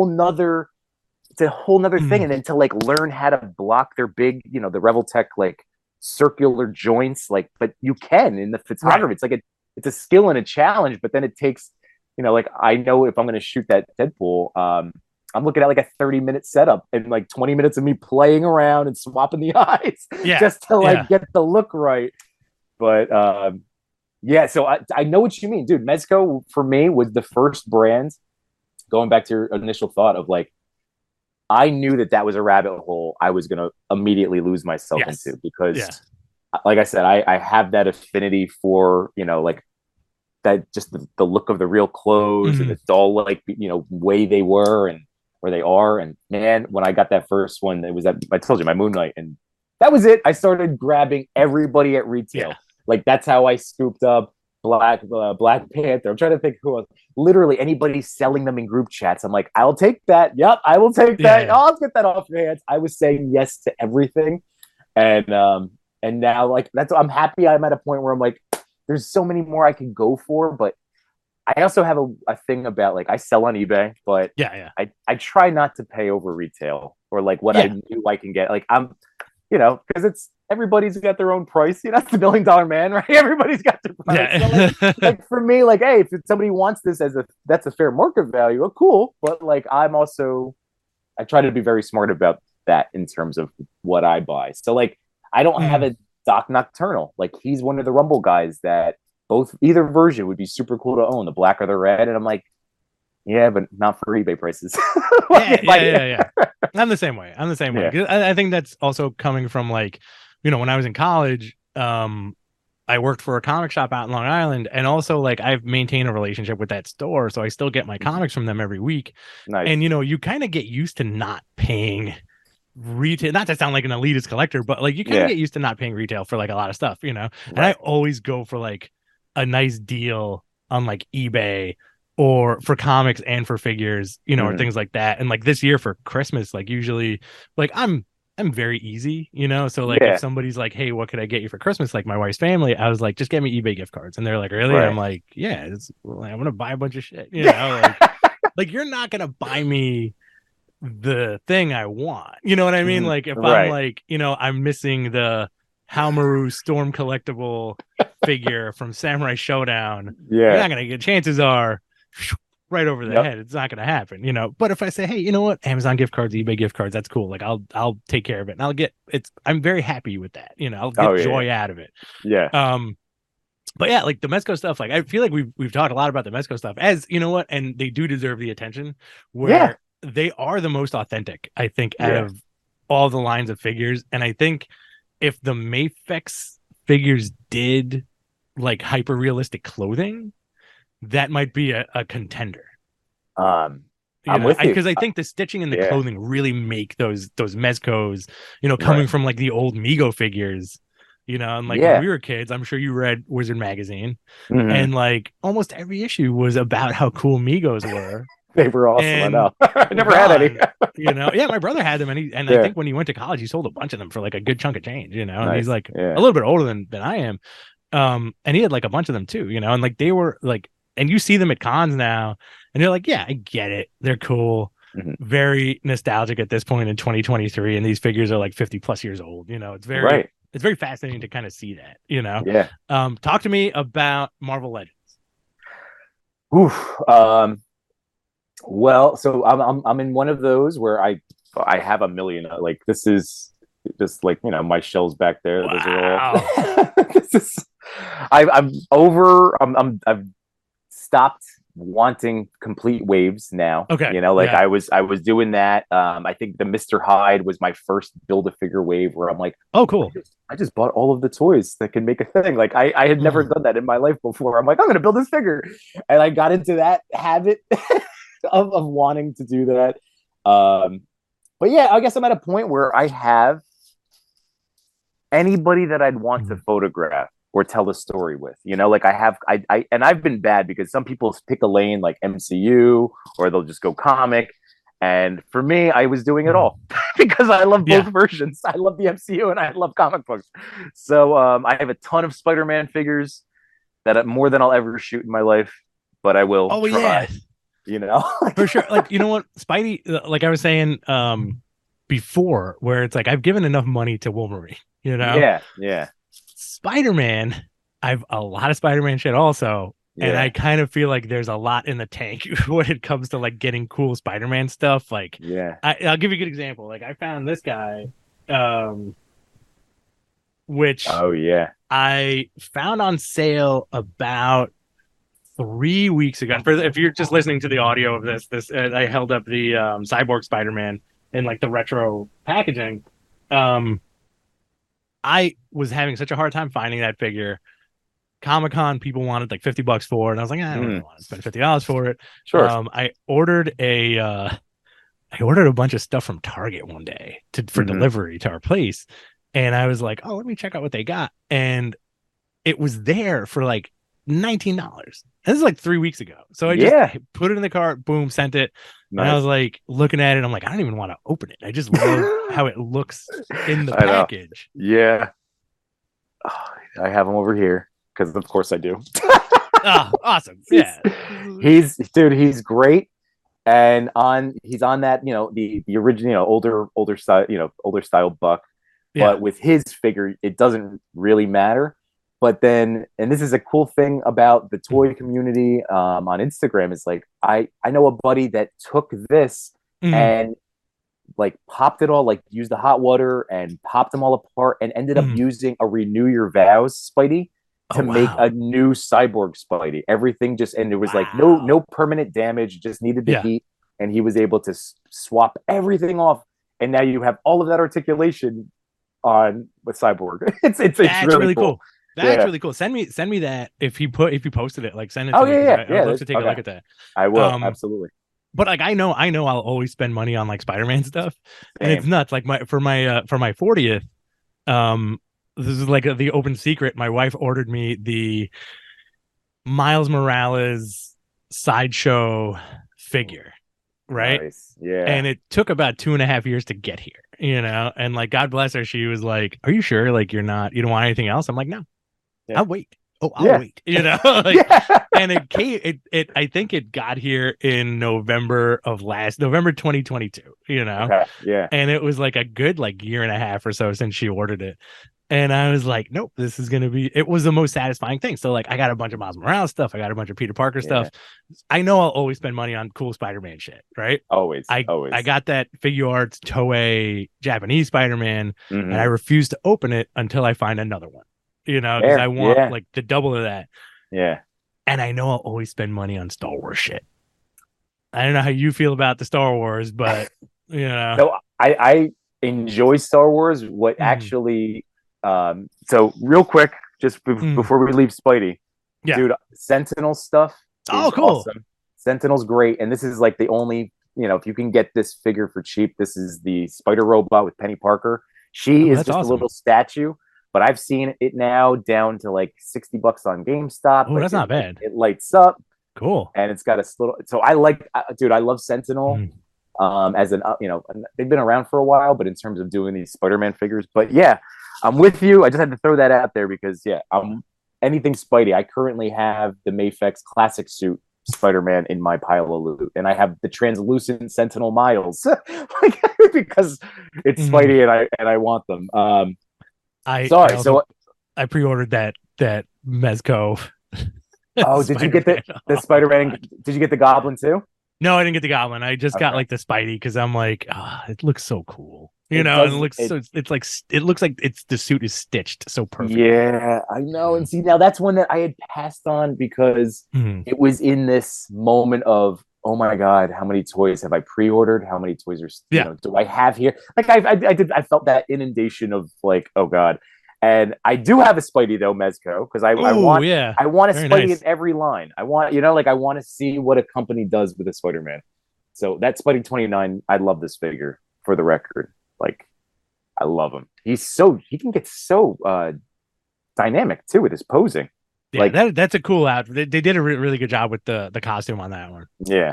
a whole nother thing. Mhm. And then to like learn how to block their big, the Revoltech like circular joints, like, but you can in the Right. photography. It's like it's a skill and a challenge, but then it takes, like I know if I'm going to shoot that Deadpool, I'm looking at like a 30-minute setup and like 20 minutes of me playing around and swapping the eyes Yeah. just to like Yeah. get the look right. But yeah, so I know what you mean, dude. Mezco for me was the first brand. Going back to your initial thought of like, I knew that was a rabbit hole I was going to immediately lose myself Yes. into because, Yeah. like I said, I have that affinity for, like that just the look of the real clothes and Mhm. the doll like, way they were and where they are. And man, when I got that first one, it was that I told you my Moon Knight, and that was it. I started grabbing everybody at Yeah. retail. Like that's how I scooped up Black Panther. I'm trying to think who else. Literally anybody selling them in group chats. I'm like, I'll take that. Yep, I will take Yeah. that. Yeah. I'll get that off your hands. I was saying yes to everything, and now like I'm happy. I'm at a point where I'm like, there's so many more I can go for, but I also have a thing about like I sell on eBay, but Yeah. Yeah. I try not to pay over retail or like what I Yeah. knew I can get. Like I'm because it's everybody's got their own price. That's the $1 billion man, right? Everybody's got their price. So Yeah. like for me, like, hey, if somebody wants this that's a fair market value, well, cool. But like I try to be very smart about that in terms of what I buy. So like I don't have Mhm. a Doc Nocturnal. Like he's one of the Rumble guys that either version would be super cool to own, the black or the red. And I'm like, yeah, but not for eBay prices. Yeah. Like, Yeah. Yeah. Yeah. I'm the same way. I'm the same way. yeah. 'Cause I think that's also coming from like, when I was in college, I worked for a comic shop out in Long Island, and also like I've maintained a relationship with that store, so I still get my Mhm. comics from them every week. Nice. And you kind of get used to not paying retail, not to sound like an elitist collector, but like you kind of Yeah. get used to not paying retail for like a lot of stuff, and I Right. always go for like a nice deal on like eBay or for comics and for figures, or Hmm. things like that. And like this year for Christmas, like usually like I'm very easy, so like if Yeah. somebody's like, hey, what could I get you for Christmas, like my wife's family, I was like, just get me eBay gift cards. And they're like, really? And I'm Right. like, yeah, I'm gonna buy a bunch of shit, Yeah. like you're not gonna buy me the thing I want. You know what I mean? Mhm. Like if I'm Right. like, I'm missing the Halmaru Storm collectible figure from Samurai Showdown, you're Yeah. not gonna get, chances are right over the Yep. head. It's not gonna happen. But if I say, hey, you know what? Amazon gift cards, eBay gift cards, that's cool. Like I'll take care of it. And I'm very happy with that. I'll Oh get yeah. joy out of it. Yeah. Um but yeah, like the Mezco stuff, like I feel like we've talked a lot about the Mezco stuff, as you know what, and they do deserve the attention, Yeah. where they are the most authentic, I think, out Yeah. of all the lines of figures. And I think if the Mafex figures did like hyper realistic clothing, that might be a contender. Um, I'm with you. Because I think the stitching and the Yeah. clothing really make those Mezcos, Right. coming from like the old Mego figures, and like when Yeah. we were kids, I'm sure you read Wizard magazine, Hmm. and like almost every issue was about how cool Migos were. They were awesome. I And know. I never had any. Ron, yeah, my brother had them, and I Yeah. think when he went to college, he sold a bunch of them for like a good chunk of change, and he's Nice. like a Yeah. little bit older than I am. And he had like a bunch of them too, and like they were like, and you see them at cons now, and you're like, yeah, I get it, they're cool, Hmm. very nostalgic at this point in 2023, and these figures are like 50 plus years old. Right. It's very fascinating to kind of see that. Yeah. Talk to me about Marvel Legends. Oof. Well, so I'm in one of those where I have a million. Like this is just like my shelves back there. Those are all. Wow. This is. I'm over. I've stopped wanting complete waves now. Okay. Like Yeah. I was doing that. I think the Mr. Hyde was my first build a figure wave where I'm like, Oh, I cool. just, I just bought all of the toys that can make a thing. Like I had never Mm. done that in my life before. I'm like, I'm gonna build this figure. And I got into that habit of wanting to do that. But yeah, I guess I'm at a point where I have anybody that I'd want to Mm. photograph or tell a story with. Like and I've been bad because some people pick a lane like MCU or they'll just go comic. And for me, I was doing it Mm. all because I love both Yeah. versions. I love the MCU and I love comic books. So I have a ton of Spider-Man figures that more than I'll ever shoot in my life, but I will Oh, try. yeah. For sure. Like, you know what? Spidey, like I was saying before, where it's like I've given enough money to Wolverine, Yeah, yeah, Spider-Man, I've a lot of Spider-Man shit also. And I yeah, kind of feel like there's a lot in the tank when it comes to like getting cool Spider-Man stuff. Like yeah. I'll give you a good example. Like I found this guy, which Oh yeah. I found on sale about 3 weeks ago. If you're just listening to the audio of this I held up the Cyborg Spider-Man in like the retro packaging. Um, I was having such a hard time finding that figure. Comic-Con people wanted like $50 for it, and I was like, I don't really want to spend $50 for it. Sure. I ordered a bunch of stuff from Target one day for Hmm. delivery to our place, and I was like, oh, let me check out what they got, and it was there for like $19. This is like 3 weeks ago. So I just Yeah. put it in the cart, boom, sent it. And I was Nice. like looking at it. I'm like, I don't even want to open it. I just love how it looks in the I know. package. Yeah. Oh, I have him over here because of course I do. Ah, awesome. he's, Yeah. he's great. And he's on that, the original, older style, older style buck. Yeah. But with his figure, it doesn't really matter. But then, and this is a cool thing about the toy community on Instagram, is like I know a buddy that took this Mm, and like popped it all, like used the hot water and popped them all apart and ended up mm. using a Renew Your Vows Spidey Oh, to make a wow. new cyborg Spidey. Everything just, and it was like no Wow. permanent damage, just needed the Yeah. heat, and he was able to swap everything off, and now you have all of that articulation on with cyborg. It's That's really really cool. cool. That's really cool. Send me that if you posted it, like send it to Oh me. yeah, I would love to take a okay. look at that. I will absolutely. But like I know I'll always spend money on like Spider-Man stuff, and it's Same. nuts. Like for my 40th, um, this is like the open secret. My wife ordered me the Miles Morales sideshow figure, right? Nice. Yeah. And it took about 2.5 years to get here, and like God bless her, she was like, "Are you sure? Like you don't want anything else?" I'm like, "No, Yeah. I'll wait. Oh, I'll Yeah. wait." Like, Yeah. and it came. It I think it got here in November 2022. Okay. Yeah. And it was like a good like year and a half or so since she ordered it. And I was like, nope, this is gonna be. It was the most satisfying thing. So like, I got a bunch of Miles Morales stuff. I got a bunch of Peter Parker Yeah. stuff. I know I'll always spend money on cool Spider-Man shit, right? Always. I Always. got that Figure Arts Toei Japanese Spider-Man, Mhm. and I refuse to open it until I find another one. Because Fair. I want Yeah. like the double of that. Yeah. And I know I'll always spend money on Star Wars shit. I don't know how you feel about the Star Wars, but No, I enjoy Star Wars. What actually so real quick, just before we leave Spidey, Yeah. dude, Sentinel stuff is cool. awesome. Sentinel's great, and this is like the only, if you can get this figure for cheap, this is the Spider Robot with Penny Parker. She is that's just awesome. a little statue, but I've seen it now down to like $60 on GameStop. Oh, like, that's not bad. It lights up. Cool. And it's got a little. So I like, dude, I love Sentinel. As an, they've been around for a while, but in terms of doing these Spider-Man figures, but yeah, I'm with you. I just had to throw that out there because yeah, anything Spidey. I currently have the Mafex classic suit Spider-Man in my pile of loot, and I have the translucent Sentinel Miles, because it's Spidey and I want them. I pre-ordered that Mezco. Oh, did you get the Spider-Man? Did you get the Goblin too? No, I didn't get the Goblin. I just got like the Spidey because I'm like, it looks so cool. And it looks it looks like the suit is stitched so perfect. Yeah, I know. And see, now that's one that I had passed on because it was in this moment of, oh my God, how many toys have I pre-ordered? How many toys do I have here? Like I felt that inundation of like, oh God. And I do have a Spidey though, Mezco, because I want a Spidey in every line. I want, I want to see what a company does with a Spider-Man. So that Spidey 29, I love this figure for the record. Like, I love him. He can get so dynamic too with his posing. Yeah, that's a cool outfit. They did a really good job with the costume on that one. Yeah.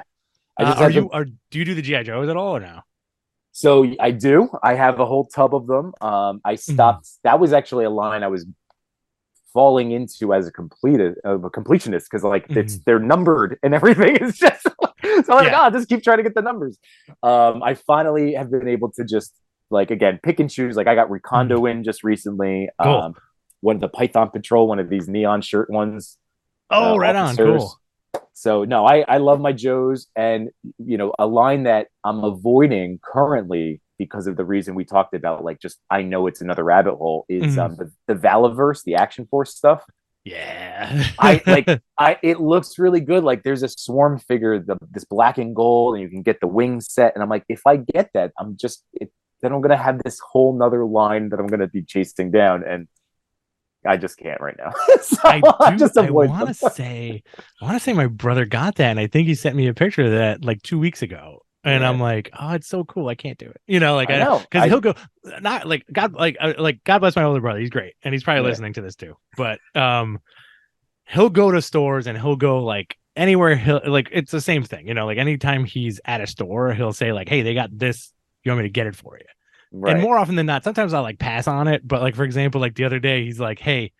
Do you do the G.I. Joes at all or no? So I do. I have a whole tub of them. I stopped. That was actually a line I was falling into as a completionist because like they're numbered and everything is just so I'm like, just keep trying to get the numbers. I finally have been able to just like again pick and choose. Like I got Recondo in just recently. Cool. One of the Python Patrol, one of these neon shirt ones. Oh, right officers. On, cool. So no, I love my Joes, and a line that I'm avoiding currently because of the reason we talked about, like just I know it's another rabbit hole is the Valaverse, the Action Force stuff. Yeah, it looks really good. Like there's a Swarm figure, this black and gold, and you can get the wing set. And I'm like, if I get that, then I'm gonna have this whole nother line that I'm gonna be chasing down, and I just can't right now. So I want to say my brother got that, and I think he sent me a picture of that like 2 weeks ago. And I'm like, oh, it's so cool. I can't do it. Because he'll go not like God, God bless my older brother. He's great, and he's probably listening to this too. But he'll go to stores and he'll go like anywhere. He'll like it's the same thing. Like anytime he's at a store, he'll say like, hey, they got this. You want me to get it for you? Right. And more often than not, sometimes I'll like pass on it. But like, for example, like the other day, he's like, hey,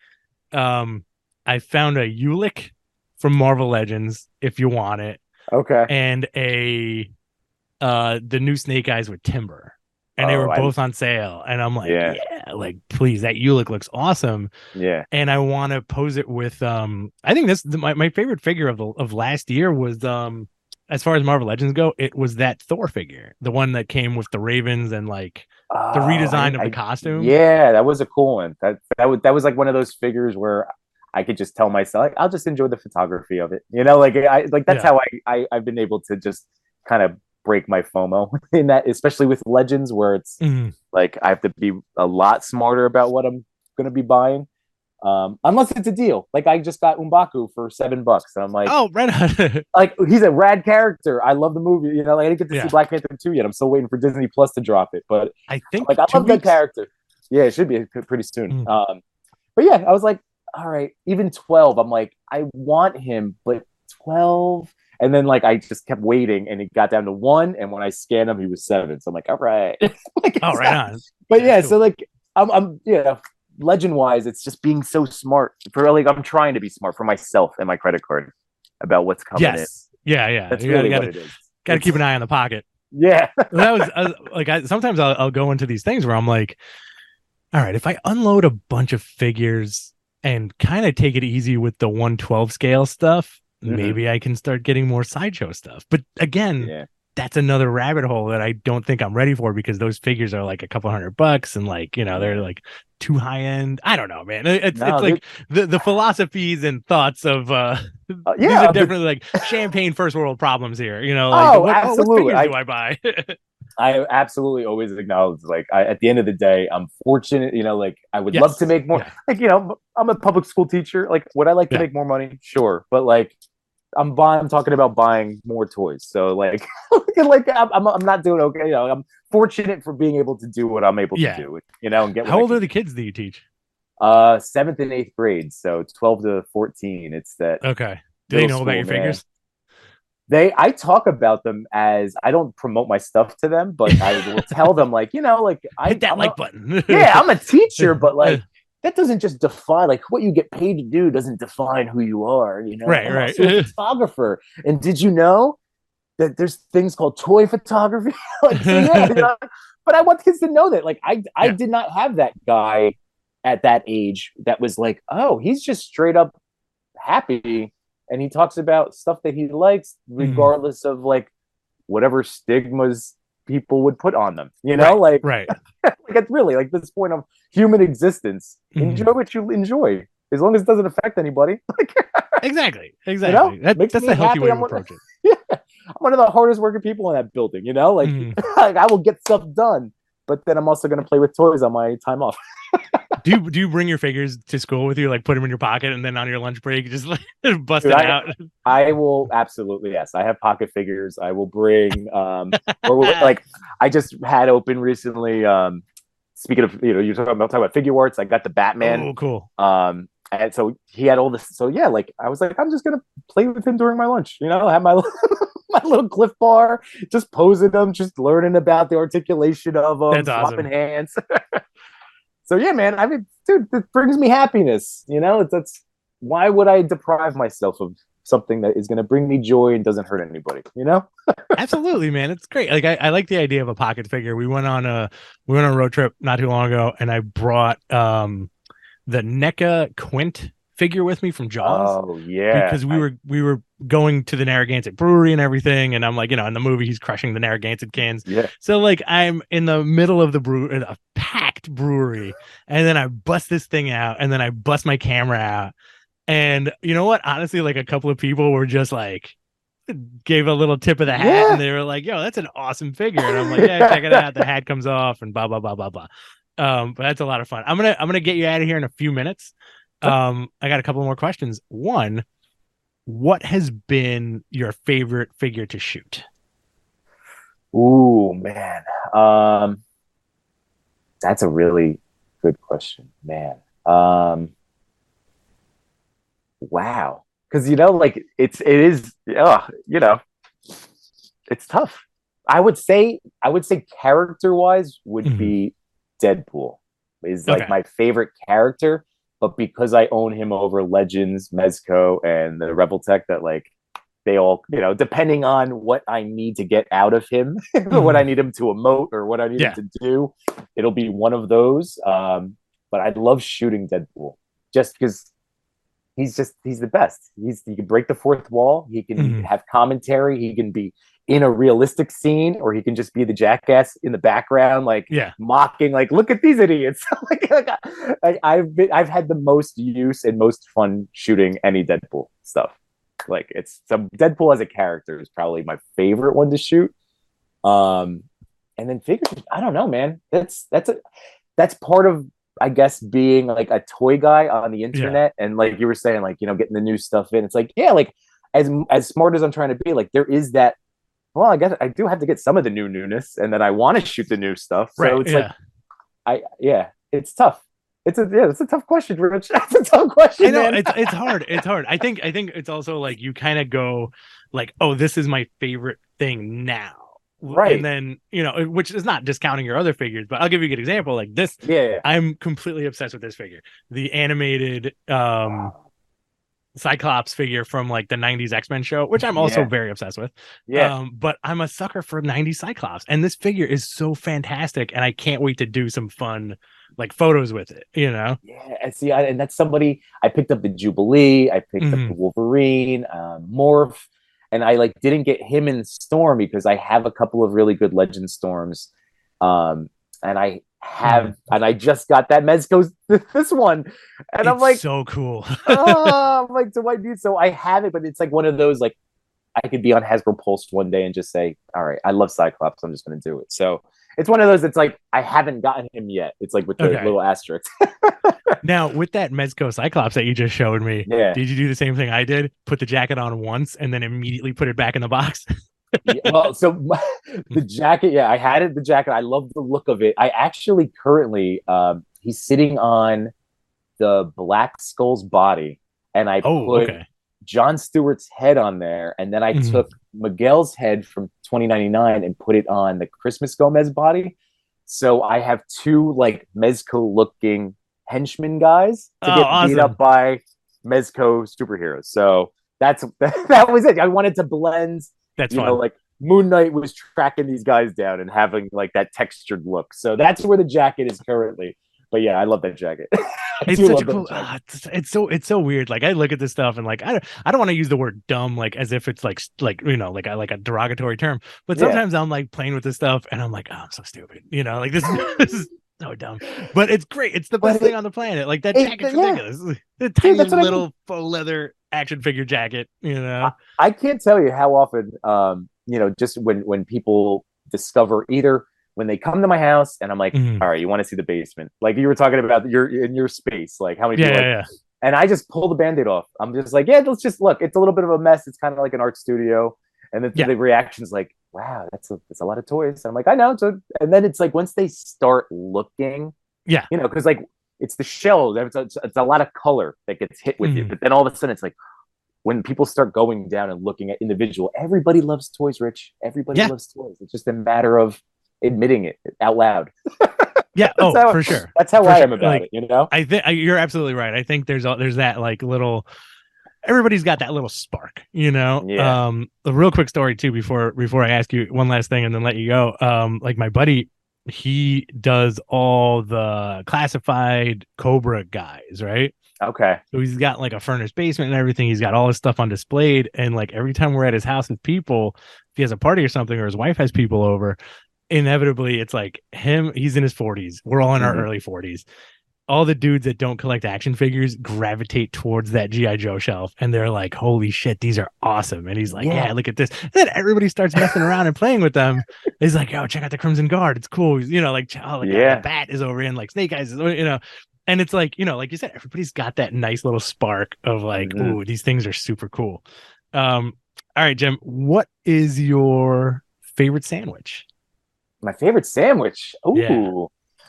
I found a Ulick from Marvel Legends if you want it. Okay. And the new Snake Eyes with Timber. And they were both on sale. And I'm like, yeah, like please, that Ulick looks awesome. Yeah. And I want to pose it with I think my favorite figure of last year was as far as Marvel Legends go, it was that Thor figure, the one that came with the ravens and like the redesign of the costume. Yeah, that was a cool one. That was like one of those figures where I could just tell myself, like, I'll just enjoy the photography of it. That's how I've been able to just kind of break my FOMO in that, especially with Legends, where it's like I have to be a lot smarter about what I'm going to be buying. Unless it's a deal. Like I just got M'Baku for $7, and I'm like, Oh, right on. like he's a rad character. I love the movie. You know, like, I didn't get to see Yeah. Black Panther 2 yet. I'm still waiting for Disney Plus to drop it. But I think like I 2 love that weeks. character. Yeah, it should be pretty soon. Mm. But yeah, I was like, all right, even 12. I'm like, I want him, but 12. And then like I just kept waiting, and it got down to 1. And when I scanned him, he was 7. So I'm like, all right. Like, Oh, right on. but That's yeah, cool. so like I'm legend wise, it's just being so smart for like I'm trying to be smart for myself and my credit card about what's coming in. Yes. Yeah. That's You really gotta, what it is. gotta keep an eye on the pocket. Yeah. That was like, sometimes I'll go into these things where I'm like, all right, if I unload a bunch of figures and kind of take it easy with the 112 scale stuff, maybe I can start getting more sideshow stuff. But again, Yeah. that's another rabbit hole that I don't think I'm ready for, because those figures are like a couple $100, and like, they're like too high end. I don't know, man. It's like the philosophies and thoughts of these are definitely like champagne first world problems here. Like what absolutely. What figures do I buy? I absolutely always acknowledge, like, at the end of the day, I'm fortunate, like, I would love to make more. Yeah. Like, I'm a public school teacher. Like, would I like to make more money? Sure. But like, I'm talking about buying more toys. So like, like I'm not doing okay. I'm fortunate for being able to do what I'm able to do, and get. How old are the kids that you teach? 7th and 8th grade. So 12 to 14. It's that. Okay. Do they know about your figures? I talk about them as, I don't promote my stuff to them, but I will tell them, like, hit that like button. Yeah, I'm a teacher, but like, that doesn't just define, like, what you get paid to do doesn't define who you are, Right. I'm also a photographer. And did you know that there's things called toy photography? Like, so yeah, but I want kids to know that, like, I did not have that guy at that age that was like, oh, he's just straight up happy. And he talks about stuff that he likes, regardless of like whatever stigmas people would put on them. Like it's really like this point of human existence. Enjoy what you enjoy, as long as it doesn't affect anybody. Exactly. That's a healthy way to approach it. Yeah, I'm one of the hardest working people in that building. Like, like I will get stuff done, but then I'm also going to play with toys on my time off. Do you bring your figures to school with you? Like, put them in your pocket, and then on your lunch break, just like bust it out? I will absolutely, yes. I have pocket figures. I will bring, or like I just had open recently. Speaking of, you're talking about figure arts. I got the Batman. Oh, cool. And so he had all this. So yeah, like I was like, I'm just gonna play with him during my lunch. I have my my little Cliff Bar, just posing them, just learning about the articulation of them, swapping hands. So yeah, man. I mean, dude, it brings me happiness. That's why would I deprive myself of something that is going to bring me joy and doesn't hurt anybody? Absolutely, man. It's great. Like I like the idea of a pocket figure. We went on a road trip not too long ago, and I brought the NECA Quint figure with me from Jaws. Oh yeah, because we were going to the Narragansett Brewery and everything, and I'm like, in the movie he's crushing the Narragansett cans. Yeah. So like I'm in the middle of a packed brewery, and then I bust this thing out, and then I bust my camera out, and you know what? Honestly, like a couple of people were just like gave a little tip of the hat, and they were like, "Yo, that's an awesome figure," and I'm like, "Yeah, check it out." The hat comes off, and blah blah blah blah blah. But that's a lot of fun. I'm gonna get you out of here in a few minutes. I got a couple more questions. One, what has been your favorite figure to shoot? Ooh, man. That's a really good question, man. Wow. Because, like it is, it's tough. I would say character wise would be Deadpool is like my favorite character. But because I own him over Legends, Mezco, and the Rebel Tech, that like they all, depending on what I need to get out of him, what I need him to emote or what I need him to do, it'll be one of those. But I love shooting Deadpool just because he's the best. He can break the fourth wall. He can have commentary. He can be in a realistic scene, or he can just be the jackass in the background, like mocking, like, look at these idiots. like I've had the most use and most fun shooting any Deadpool stuff. Like Deadpool as a character is probably my favorite one to shoot. And then figures, I don't know, man. That's part of, I guess being like a toy guy on the Yeah. internet, and like you were saying, like, getting the new stuff in. It's like, yeah, like as smart as I'm trying to be, like there is that. Well, I guess I do have to get some of the newness, and then I want to shoot the new stuff. So Right. it's like Yeah. it's tough. It's a tough question, Rich. It's a tough question. I know man. it's hard. It's hard. I think it's also like you kind of go like, oh, this is my favorite thing now. Right. And then, which is not discounting your other figures, but I'll give you a good example. Like this, Yeah. I'm completely obsessed with this figure. The animated Cyclops figure from like the 90s X-Men show, which I'm also very obsessed with. Yeah. But I'm a sucker for 90s Cyclops. And this figure is so fantastic. And I can't wait to do some fun like photos with it, Yeah. And see, and that's somebody I picked up the Jubilee, I picked up the Wolverine, Morph. And I like didn't get him in Storm because I have a couple of really good Legend Storms. And I just got that Mezco this one. And it's I'm like, so cool. I'm like, do I do so? I have it, but it's like one of those like I could be on Hasbro Pulse one day and just say, all right, I love Cyclops, I'm just gonna do it. So it's one of those that's like I haven't gotten him yet. It's like with the little asterisk. Now, with that Mezco Cyclops that you just showed me, did you do the same thing I did? Put the jacket on once and then immediately put it back in the box? Well, so the jacket, I had it. The jacket, I love the look of it. I actually currently, he's sitting on the Black Skull's body, and I put John Stewart's head on there, and then I took Miguel's head from 2099 and put it on the Christmas Gomez body. So I have two like Mezco looking henchmen guys to get beat up by Mezco superheroes. So that was it. I wanted to blend. That's fun. Like Moon Knight was tracking these guys down and having like that textured look. So that's where the jacket is currently. But yeah, I love that jacket. It's such a cool. It's so weird. Like I look at this stuff and like I don't want to use the word dumb like as if it's like a derogatory term. But sometimes I'm like playing with this stuff and I'm like, oh, I'm so stupid. Like this is so dumb. But it's great. It's the best thing on the planet. Like that jacket's ridiculous. The tiny little faux leather action figure jacket. I can't tell you how often just when people discover either when they come to my house and I'm like, all right, you want to see the basement? Like you were talking about you're in your space, like how many people and I just pull the Band-Aid off. I'm just like, let's just look. It's a little bit of a mess. It's kind of like an art studio. And then the reaction's like, wow, that's a lot of toys. And I'm like, I know. So, and then it's like once they start looking, because like it's the shell. It's a lot of color that gets hit with you. But then all of a sudden it's like, when people start going down and looking at individual, everybody loves toys, Rich. Everybody loves toys. It's just a matter of admitting it out loud. For sure. That's how I am about it. I think you're absolutely right. I think there's that like little. Everybody's got that little spark, A real quick story too before I ask you one last thing and then let you go. Like my buddy, he does all the classified Cobra guys, right? Okay. So he's got like a furnished basement and everything. He's got all his stuff on displayed. And like every time we're at his house with people, if he has a party or something, or his wife has people over, inevitably it's like he's in his 40s. We're all in our early 40s. All the dudes that don't collect action figures gravitate towards that G.I. Joe shelf. And they're like, holy shit, these are awesome. And he's like, yeah look at this. And then everybody starts messing around and playing with them. He's like, yo, check out the Crimson Guard. It's cool. The Bat is over in like Snake Eyes, And it's like, like you said, everybody's got that nice little spark of like, ooh, these things are super cool. All right, Jim, what is your favorite sandwich? My favorite sandwich? Ooh. Yeah.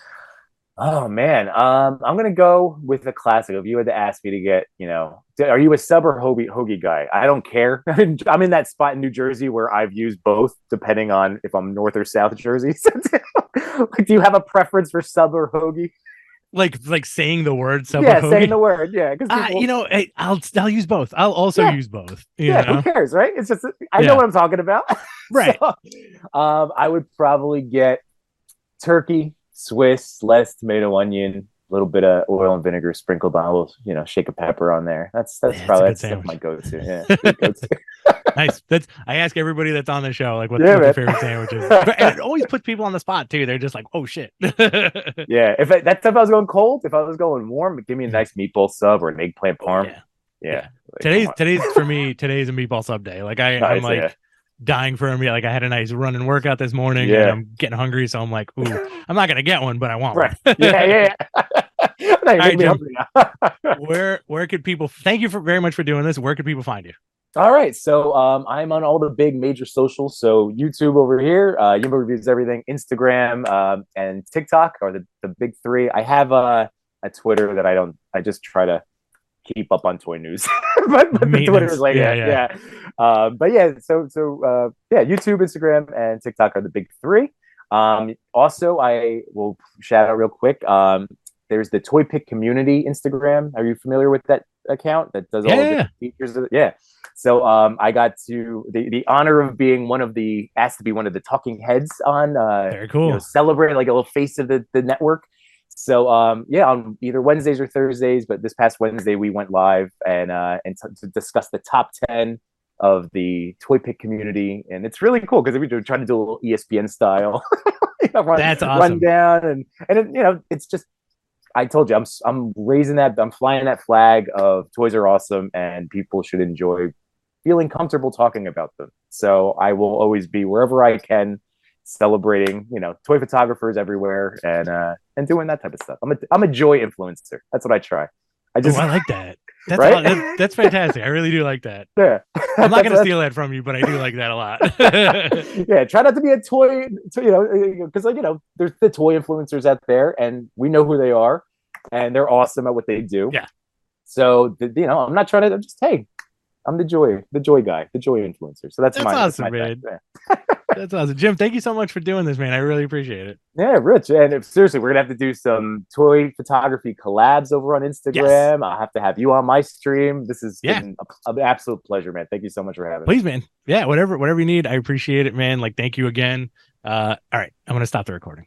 Oh, man. I'm going to go with the classic. If you had to ask me to get, are you a sub or hoagie guy? I don't care. I'm in that spot in New Jersey where I've used both, depending on if I'm North or South Jersey. Like, do you have a preference for sub or hoagie? Like saying the word sub or hoagie? Saying the word, people... I'll use both. I'll also use both. Who cares, right? It's just I know what I'm talking about. Right. So, I would probably get turkey, Swiss, less tomato, onion, a little bit of oil and vinegar sprinkled on a little, shake of pepper on there. That's probably my go-to. Yeah, go-to. Nice. I ask everybody that's on the show like what their favorite sandwich is, and it always puts people on the spot too. They're just like, oh shit. Yeah, if I was going cold, if I was going warm, give me a nice meatball sub or an eggplant parm. Yeah. Like, today's for me. Today's a meatball sub day. Like I'm like dying for a meal. Like I had a nice run and workout this morning, and I'm getting hungry, so I'm like, ooh, I'm not gonna get one, but I want one. Yeah. Now you're making me hungry now. Where could people? Thank you very much for doing this. Where could people find you? All right, so I'm on all the big major socials. So YouTube over here, Yimbo Reviews Everything, Instagram, and TikTok are the big three. I have a Twitter that I just try to keep up on toy news, but the Twitter is like yeah. But yeah, so YouTube, Instagram, and TikTok are the big three. Also, I will shout out real quick. There's the Toy Pick Community Instagram. Are you familiar with that account that does all the features of it? Yeah. So I got to the honor of being asked to be one of the talking heads on very cool. Celebrate, like a little face of the network. So on either Wednesdays or Thursdays, but this past Wednesday we went live and to discuss the top 10 of the Toy Pick community, and it's really cool because we're trying to do a little ESPN style. That's awesome. Run down and it's just, I told you, I'm flying that flag of toys are awesome and people should enjoy feeling comfortable talking about them. So I will always be wherever I can, celebrating, toy photographers everywhere and doing that type of stuff. I'm a joy influencer. That's what I try. I like that. That's right? That's fantastic. I really do like that. Yeah. I'm not going to steal that from you, but I do like that a lot. Yeah, try not to be a toy, because there's the toy influencers out there, and we know who they are, and they're awesome at what they do. Yeah. So I'm not trying to. I'm the joy guy, the joy influencer. So that's awesome, man. That's awesome, Jim. Thank you so much for doing this, man. I really appreciate it. Yeah, Rich. And seriously, we're gonna have to do some toy photography collabs over on Instagram. Yes. I'll have to have you on my stream. This is been an absolute pleasure, man. Thank you so much for having me. Please, man. Yeah, whatever you need, I appreciate it, man. Like, thank you again. All right, I'm gonna stop the recording.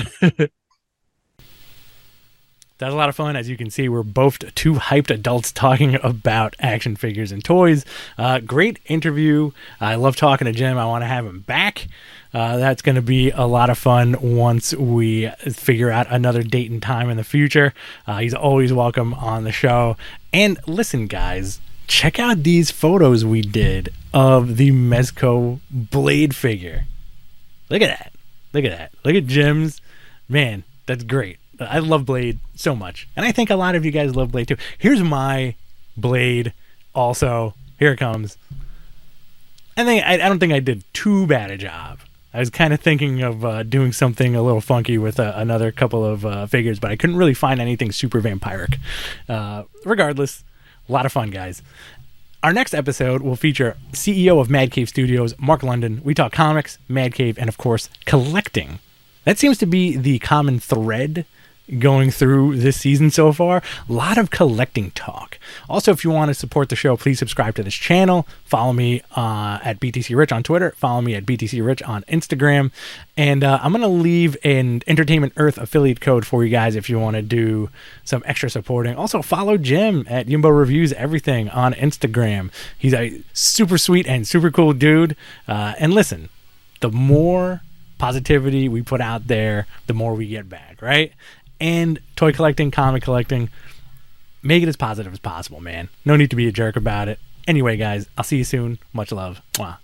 That was a lot of fun. As you can see, we're both two hyped adults talking about action figures and toys. Great interview. I love talking to Jim. I want to have him back. That's going to be a lot of fun once we figure out another date and time in the future. He's always welcome on the show. And listen, guys, check out these photos we did of the Mezco Blade figure. Look at that. Look at Jim's. Man, that's great. I love Blade so much, and I think a lot of you guys love Blade too. Here's my Blade also. Here it comes. I don't think I did too bad a job. I was kind of thinking of doing something a little funky with another couple of figures, but I couldn't really find anything super vampiric. Regardless, a lot of fun, guys. Our next episode will feature CEO of Mad Cave Studios, Mark London. We talk comics, Mad Cave, and of course, collecting. That seems to be the common thread going through this season so far. A lot of collecting talk. Also, if you want to support the show, please subscribe to this channel. Follow me at BTC Rich on Twitter. Follow me at BTC Rich on Instagram. And I'm going to leave an Entertainment Earth affiliate code for you guys if you want to do some extra supporting. Also, follow Jim at Yimbo Reviews Everything on Instagram. He's a super sweet and super cool dude. And listen, the more positivity we put out there, the more we get back, right? And toy collecting, comic collecting, make it as positive as possible, man. No need to be a jerk about it. Anyway, guys, I'll see you soon. Much love. Mwah.